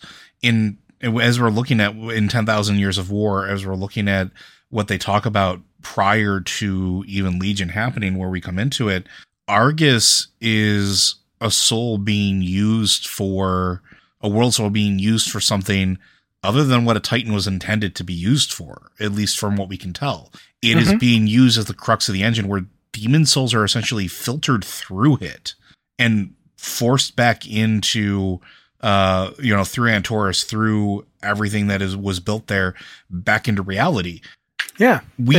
As we're looking at in 10,000 Years of War, as we're looking at what they talk about prior to even Legion happening, where we come into it, Argus is a soul being used for a world soul being used for something other than what a Titan was intended to be used for, at least from what we can tell. It is being used as the crux of the engine, where demon souls are essentially filtered through it and forced back into through Antorus, through everything that was built there, back into reality. Yeah.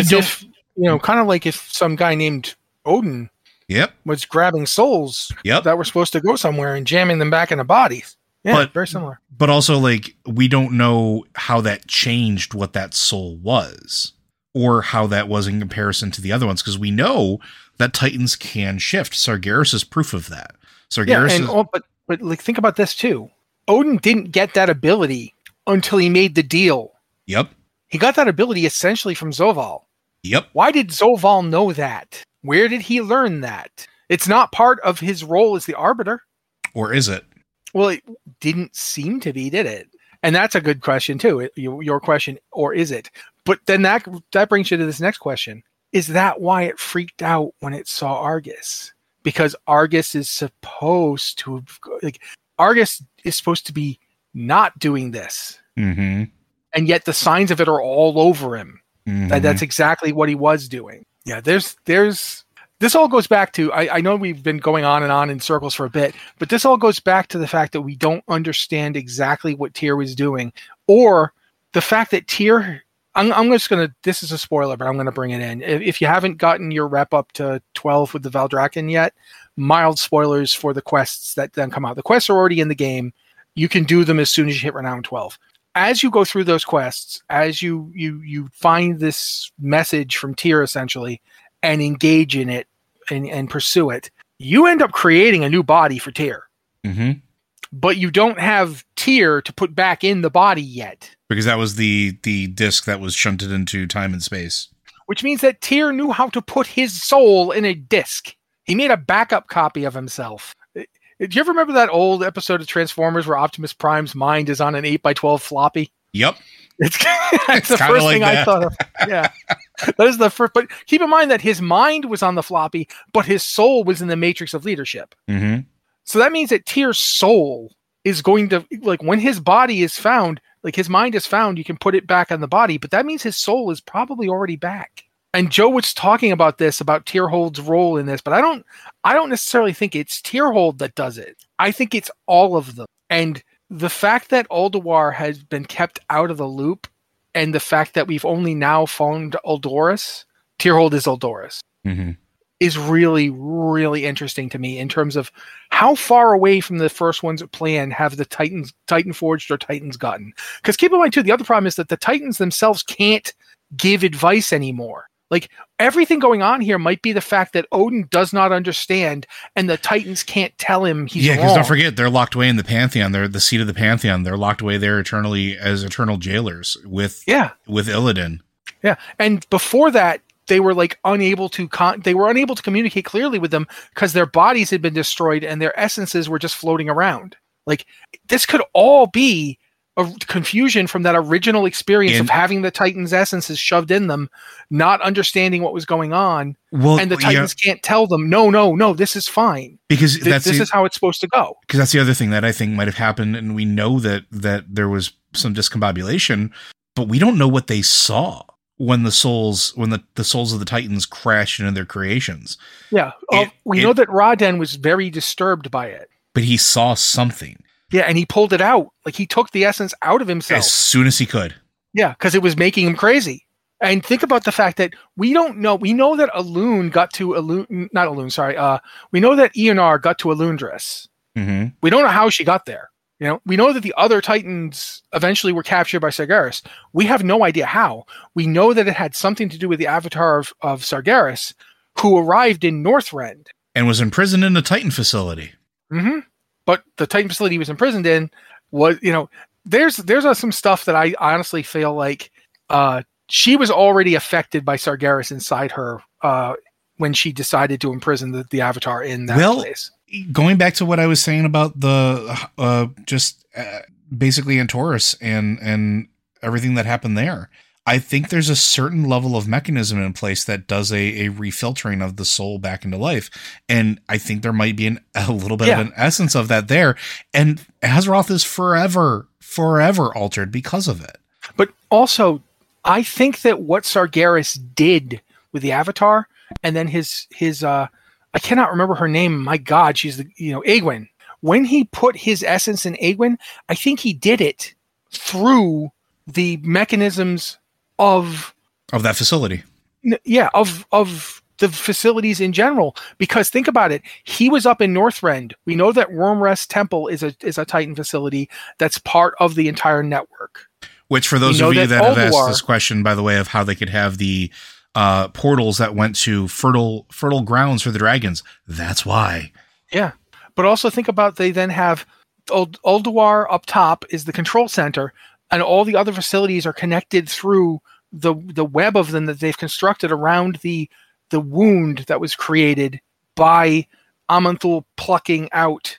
Kind of like if some guy named Odin was grabbing souls that were supposed to go somewhere and jamming them back into bodies. Yeah, very similar. But also, like, we don't know how that changed what that soul was, or how that was in comparison to the other ones, because we know that Titans can shift. Sargeras is proof of that. But like, think about this too. Odin didn't get that ability until he made the deal. Yep. He got that ability essentially from Zoval. Yep. Why did Zoval know that? Where did he learn that? It's not part of his role as the Arbiter. Or is it? Well, it didn't seem to be, did it? And that's a good question too. Your question, or is it? But then that brings you to this next question. Is that why it freaked out when it saw Argus? Because Argus is supposed to Argus is supposed to be not doing this. Mm-hmm. And yet the signs of it are all over him. Mm-hmm. That's exactly what he was doing. Yeah, there's this all goes back to, I know we've been going on in circles for a bit, but this all goes back to the fact that we don't understand exactly what Tyr was doing, or the fact that Tyr, this is a spoiler, but I'm going to bring it in. If you haven't gotten your rep up to 12 with the Valdrakken yet, mild spoilers for the quests that then come out. The quests are already in the game. You can do them as soon as you hit renown 12. As you go through those quests, as you find this message from Tyr essentially and engage in it and pursue it, you end up creating a new body for Tyr. Mm-hmm. But you don't have Tyr to put back in the body yet. Because that was the disc that was shunted into time and space. Which means that Tyr knew how to put his soul in a disc. He made a backup copy of himself. Do you ever remember that old episode of Transformers where Optimus Prime's mind is on an 8x12 floppy? Yep. It's the first like thing that. I thought of. Yeah. That is the first. But keep in mind that his mind was on the floppy, but his soul was in the matrix of leadership. Mm-hmm. So that means that Tyr's soul is going to, like, when his body is found, like his mind is found, you can put it back on the body, but that means his soul is probably already back. And Joe was talking about this, about Tyrhold's role in this, but I don't necessarily think it's Tyrhold that does it. I think it's all of them. And the fact that Ulduar has been kept out of the loop, and the fact that we've only now found Uldoris, Tyrhold is Uldoris. Mm-hmm. is really, really interesting to me in terms of how far away from the first one's plan have the Titan Forged or Titans gotten. Because keep in mind, too, the other problem is that the Titans themselves can't give advice anymore. Like, everything going on here might be the fact that Odin does not understand and the Titans can't tell him he's wrong. Yeah, because don't forget, they're locked away in the Pantheon. They're the seat of the Pantheon. They're locked away there eternally as eternal jailers with Illidan. Yeah, and before that, they were like unable to communicate clearly with them because their bodies had been destroyed and their essences were just floating around. Like, this could all be a confusion from that original experience of having the Titans' essences shoved in them, not understanding what was going on, and the Titans can't tell them, no, this is fine. Because this is how it's supposed to go. Because that's the other thing that I think might have happened, and we know that there was some discombobulation, but we don't know what they saw when the souls of the Titans crashed into their creations. Yeah, we know that Ra-Den was very disturbed by it. But he saw something. Yeah, and he pulled it out. Like, he took the essence out of himself. As soon as he could. Yeah, because it was making him crazy. And think about the fact that we don't know. We know that Elune got to we know that Eonar got to Elundris. Mm-hmm. We don't know how she got there. You know, we know that the other Titans eventually were captured by Sargeras. We have no idea how. We know that it had something to do with the avatar of Sargeras, who arrived in Northrend. And was imprisoned in a Titan facility. Mm-hmm. But the Titan facility he was imprisoned in was, there's some stuff that I honestly feel like she was already affected by Sargeras inside her when she decided to imprison the avatar in that place. Going back to what I was saying about the basically Antorus and everything that happened there, I think there's a certain level of mechanism in place that does a refiltering of the soul back into life. And I think there might be a little bit of an essence of that there. And Azeroth is forever altered because of it. But also, I think that what Sargeras did with the Avatar and then his I cannot remember her name. My God, she's Egwene. When he put his essence in Egwene, I think he did it through the mechanisms of that facility. Yeah, of the facilities in general. Because think about it, he was up in Northrend. We know that Wormrest Temple is a Titan facility that's part of the entire network. Which, for those of you that have asked this question, by the way, of how they could have the portals that went to fertile grounds for the dragons, that's why. Yeah, but also think about they then have Ulduar up top is the control center, and all the other facilities are connected through the web of them that they've constructed around the wound that was created by Aman'Thul plucking out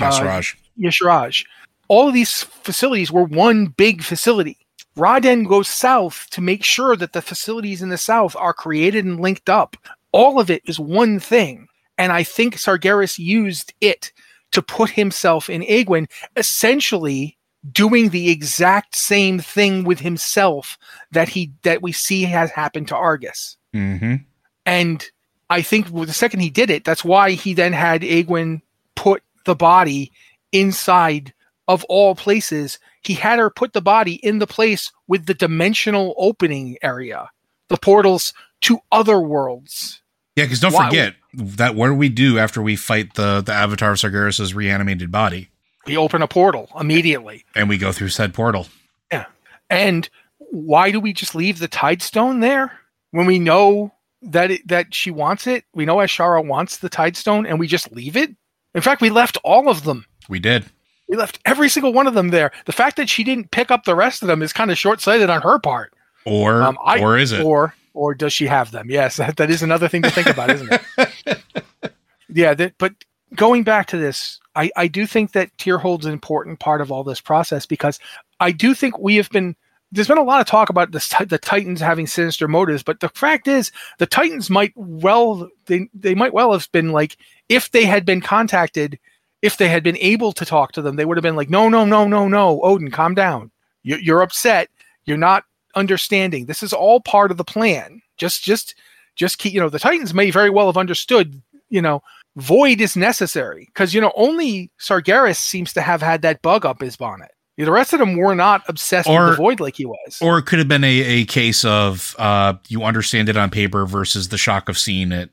Y'Shaarj. All of these facilities were one big facility. Ra-Den goes south to make sure that the facilities in the south are created and linked up. All of it is one thing. And I think Sargeras used it to put himself in Egwene, essentially doing the exact same thing with himself that we see has happened to Argus. Mm-hmm. And I think the second he did it, that's why he then had Egwene put the body inside of all places. He had her put the body in the place with the dimensional opening area, the portals to other worlds. Yeah, because don't forget that what do we do after we fight the avatar of Sargeras' reanimated body? We open a portal immediately. And we go through said portal. Yeah. And why do we just leave the Tidestone there when we know that she wants it? We know Azshara wants the Tidestone and we just leave it? In fact, we left all of them. We did. We left every single one of them there. The fact that she didn't pick up the rest of them is kind of short-sighted on her part. Or is it? Or does she have them? Yes, that is another thing to think about, isn't it? Yeah, but going back to this, I do think that Tyrhold's an important part of all this process because I do think there's been a lot of talk about the Titans having sinister motives, but the fact is the Titans might well have been like, if they had been contacted, if they had been able to talk to them, they would have been like, no, Odin, calm down. You're upset. You're not understanding. This is all part of the plan. Just keep, the Titans may very well have understood, void is necessary because, only Sargeras seems to have had that bug up his bonnet. The rest of them were not obsessed with the Void like he was. Or it could have been a case of you understand it on paper versus the shock of seeing it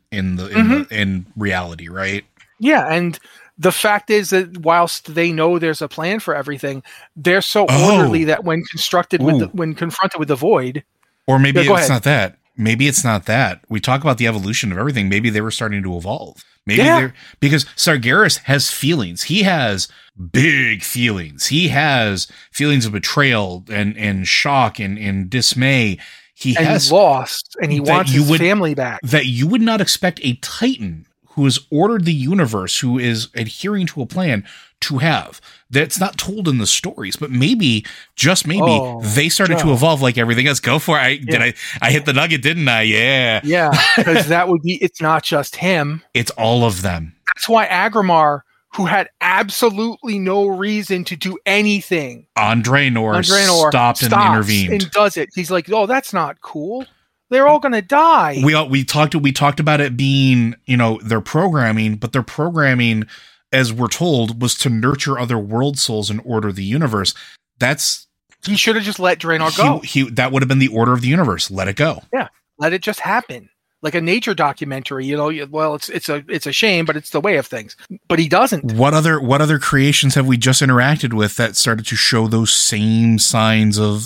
in reality, right? Yeah, and the fact is that whilst they know there's a plan for everything, they're so orderly that when confronted with the Void, or maybe it's not that. Maybe it's not that. We talk about the evolution of everything. Maybe they were starting to evolve. Maybe because Sargeras has feelings. He has big feelings. He has feelings of betrayal and shock and dismay. He has lost, and he wants his family back. That you would not expect a Titan who has ordered the universe, who is adhering to a plan, to have. That's not told in the stories, but maybe, just maybe, they started to evolve like everything else. Go for it. I hit the nugget, didn't I? Yeah. Yeah, because it's not just him. It's all of them. That's why Agramar, who had absolutely no reason to do anything, on Draenor stopped and intervened. And does it. He's like, oh, that's not cool. They're all going to die. We talked about it being, their programming, but their programming, as we're told, was to nurture other world souls and order the universe. He should have just let Draenor go. That would have been the order of the universe. Let it go. Yeah, let it just happen. Like a nature documentary, well, it's a shame, but it's the way of things. But he doesn't. What other creations have we just interacted with that started to show those same signs of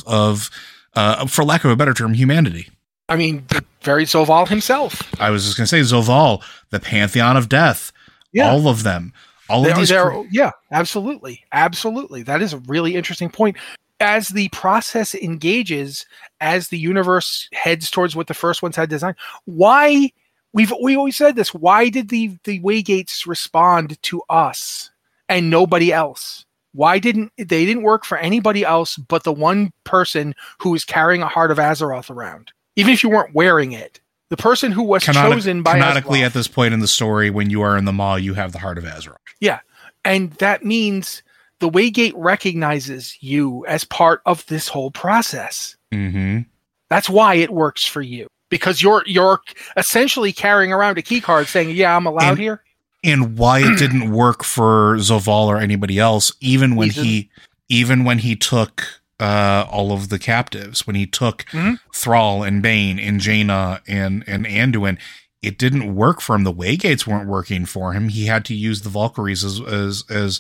for lack of a better term, humanity? I mean, the very Zoval himself. I was just going to say Zoval, the Pantheon of Death. Yeah. All of them. Yeah, absolutely. Absolutely. That is a really interesting point. As the process engages, as the universe heads towards what the first ones had designed, we always said this, why did the Waygates respond to us and nobody else? Why didn't they work for anybody else but the one person who was carrying a Heart of Azeroth around? Even if you weren't wearing it. The person who was chosen by canonically Azeroth, at this point in the story, when you are in the Maw, you have the Heart of Azeroth. Yeah. And that means the Waygate recognizes you as part of this whole process. Mm-hmm. That's why it works for you. Because you're essentially carrying around a key card saying, yeah, I'm allowed here. And why it didn't work for Zoval or anybody else, even when he took all of the captives, when he took Thrall and Bane and Jaina and Anduin, it didn't work for him. The Waygates weren't working for him. He had to use the Valkyries as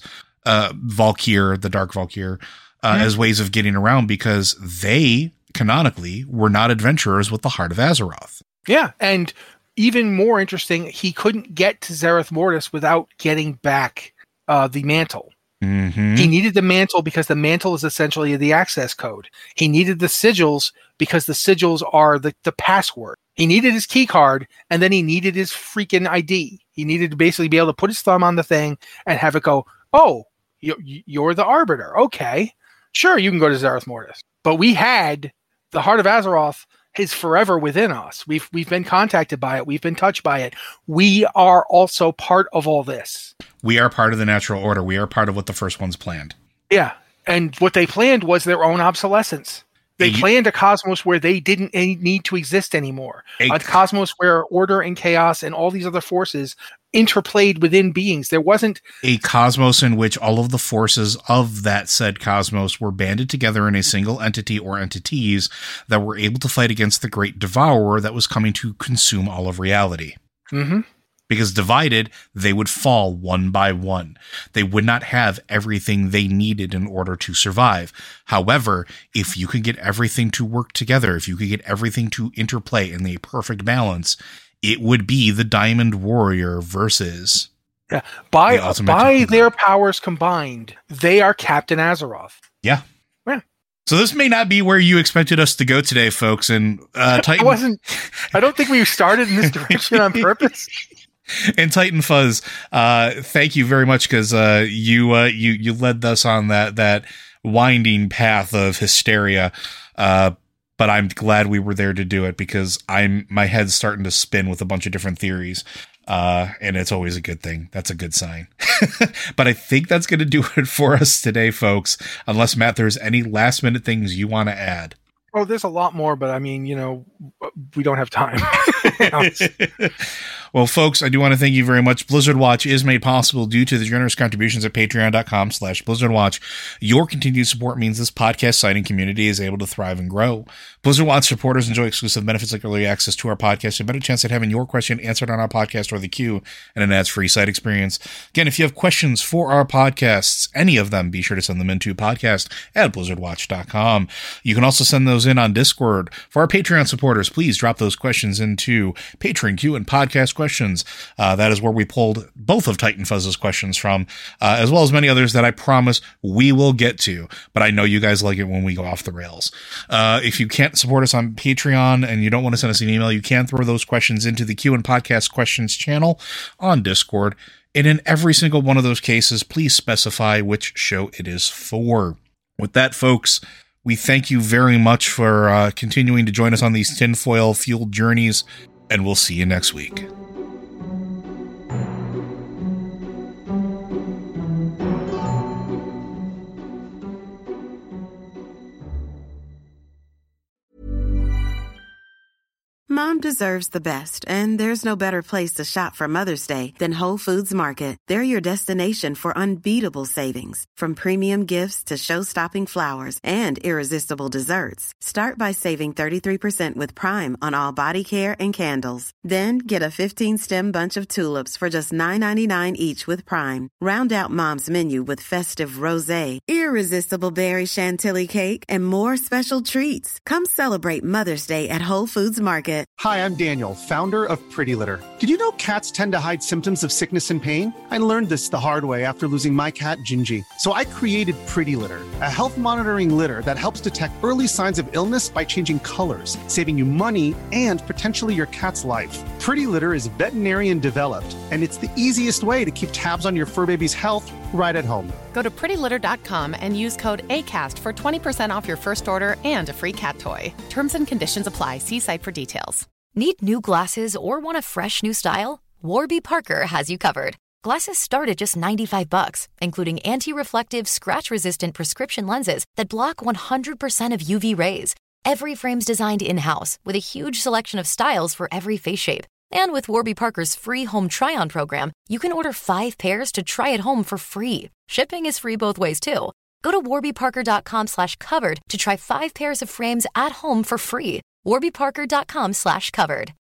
Valkyr, the Dark Valkyr, as ways of getting around, because they canonically were not adventurers with the Heart of Azeroth. Yeah, and even more interesting, he couldn't get to Zereth Mortis without getting back the mantle. Mm-hmm. He needed the mantle because the mantle is essentially the access code. He needed the sigils because the sigils are the password. He needed his key card, and then he needed his freaking ID. He needed to basically be able to put his thumb on the thing and have it go, oh, you're the Arbiter. Okay, sure, you can go to Zereth Mortis. But we had the Heart of Azeroth is forever within us. We've been contacted by it. We've been touched by it. We are also part of all this. We are part of the natural order. We are part of what the first ones planned. Yeah. And what they planned was their own obsolescence. They planned a cosmos where they didn't need to exist anymore. A cosmos where order and chaos and all these other forces interplayed within beings. There wasn't a cosmos in which all of the forces of that said cosmos were banded together in a single entity or entities that were able to fight against the great devourer that was coming to consume all of reality. Mm-hmm. Because divided, they would fall one by one. They would not have everything they needed in order to survive. However, if you could get everything to work together, if you could get everything to interplay in a perfect balance, it would be the Diamond Warrior versus... Yeah. By their powers combined, they are Captain Azeroth. Yeah. Yeah. So this may not be where you expected us to go today, folks. And Titan... I don't think we started in this direction on purpose. And Titan Fuzz, thank you very much, because you led us on that winding path of hysteria. But I'm glad we were there to do it, because my head's starting to spin with a bunch of different theories. And it's always a good thing. That's a good sign. But I think that's going to do it for us today, folks. Unless, Matt, there's any last minute things you want to add. Oh, there's a lot more, but I mean, we don't have time. Well, folks, I do want to thank you very much. Blizzard Watch is made possible due to the generous contributions at patreon.com/BlizzardWatch. Your continued support means this podcast site and community is able to thrive and grow. Blizzard Watch supporters enjoy exclusive benefits like early access to our podcast, a better chance at having your question answered on our podcast or the queue, and an ads-free site experience. Again, if you have questions for our podcasts, any of them, be sure to send them into podcast@blizzardwatch.com. You can also send those in on Discord. For our Patreon supporters, please drop those questions into Patreon Q and podcast questions. That is where we pulled both of Titan Fuzz's questions from, as well as many others that I promise we will get to, but I know you guys like it when we go off the rails. If you can't support us on Patreon and you don't want to send us an email, you can throw those questions into the Q and podcast questions channel on Discord. And in every single one of those cases, please specify which show it is for. With that, folks, we thank you very much for continuing to join us on these tinfoil-fueled journeys, and we'll see you next week. Mom deserves the best, and there's no better place to shop for Mother's Day than Whole Foods Market. They're your destination for unbeatable savings, from premium gifts to show-stopping flowers and irresistible desserts. Start by saving 33% with Prime on all body care and candles. Then get a 15-stem bunch of tulips for just $9.99 each with Prime. Round out Mom's menu with festive rosé, irresistible berry chantilly cake, and more special treats. Come celebrate Mother's Day at Whole Foods Market. Hi, I'm Daniel, founder of Pretty Litter. Did you know cats tend to hide symptoms of sickness and pain? I learned this the hard way after losing my cat, Gingy. So I created Pretty Litter, a health monitoring litter that helps detect early signs of illness by changing colors, saving you money and potentially your cat's life. Pretty Litter is veterinarian developed, and it's the easiest way to keep tabs on your fur baby's health right at home. Go to prettylitter.com and use code ACAST for 20% off your first order and a free cat toy. Terms and conditions apply. See site for details. Need new glasses or want a fresh new style? Warby Parker has you covered. Glasses start at just $95, including anti-reflective, scratch-resistant prescription lenses that block 100% of UV rays. Every frame's designed in-house with a huge selection of styles for every face shape. And with Warby Parker's free home try-on program, you can order 5 pairs to try at home for free. Shipping is free both ways, too. Go to warbyparker.com/covered to try 5 pairs of frames at home for free. warbyparker.com/covered.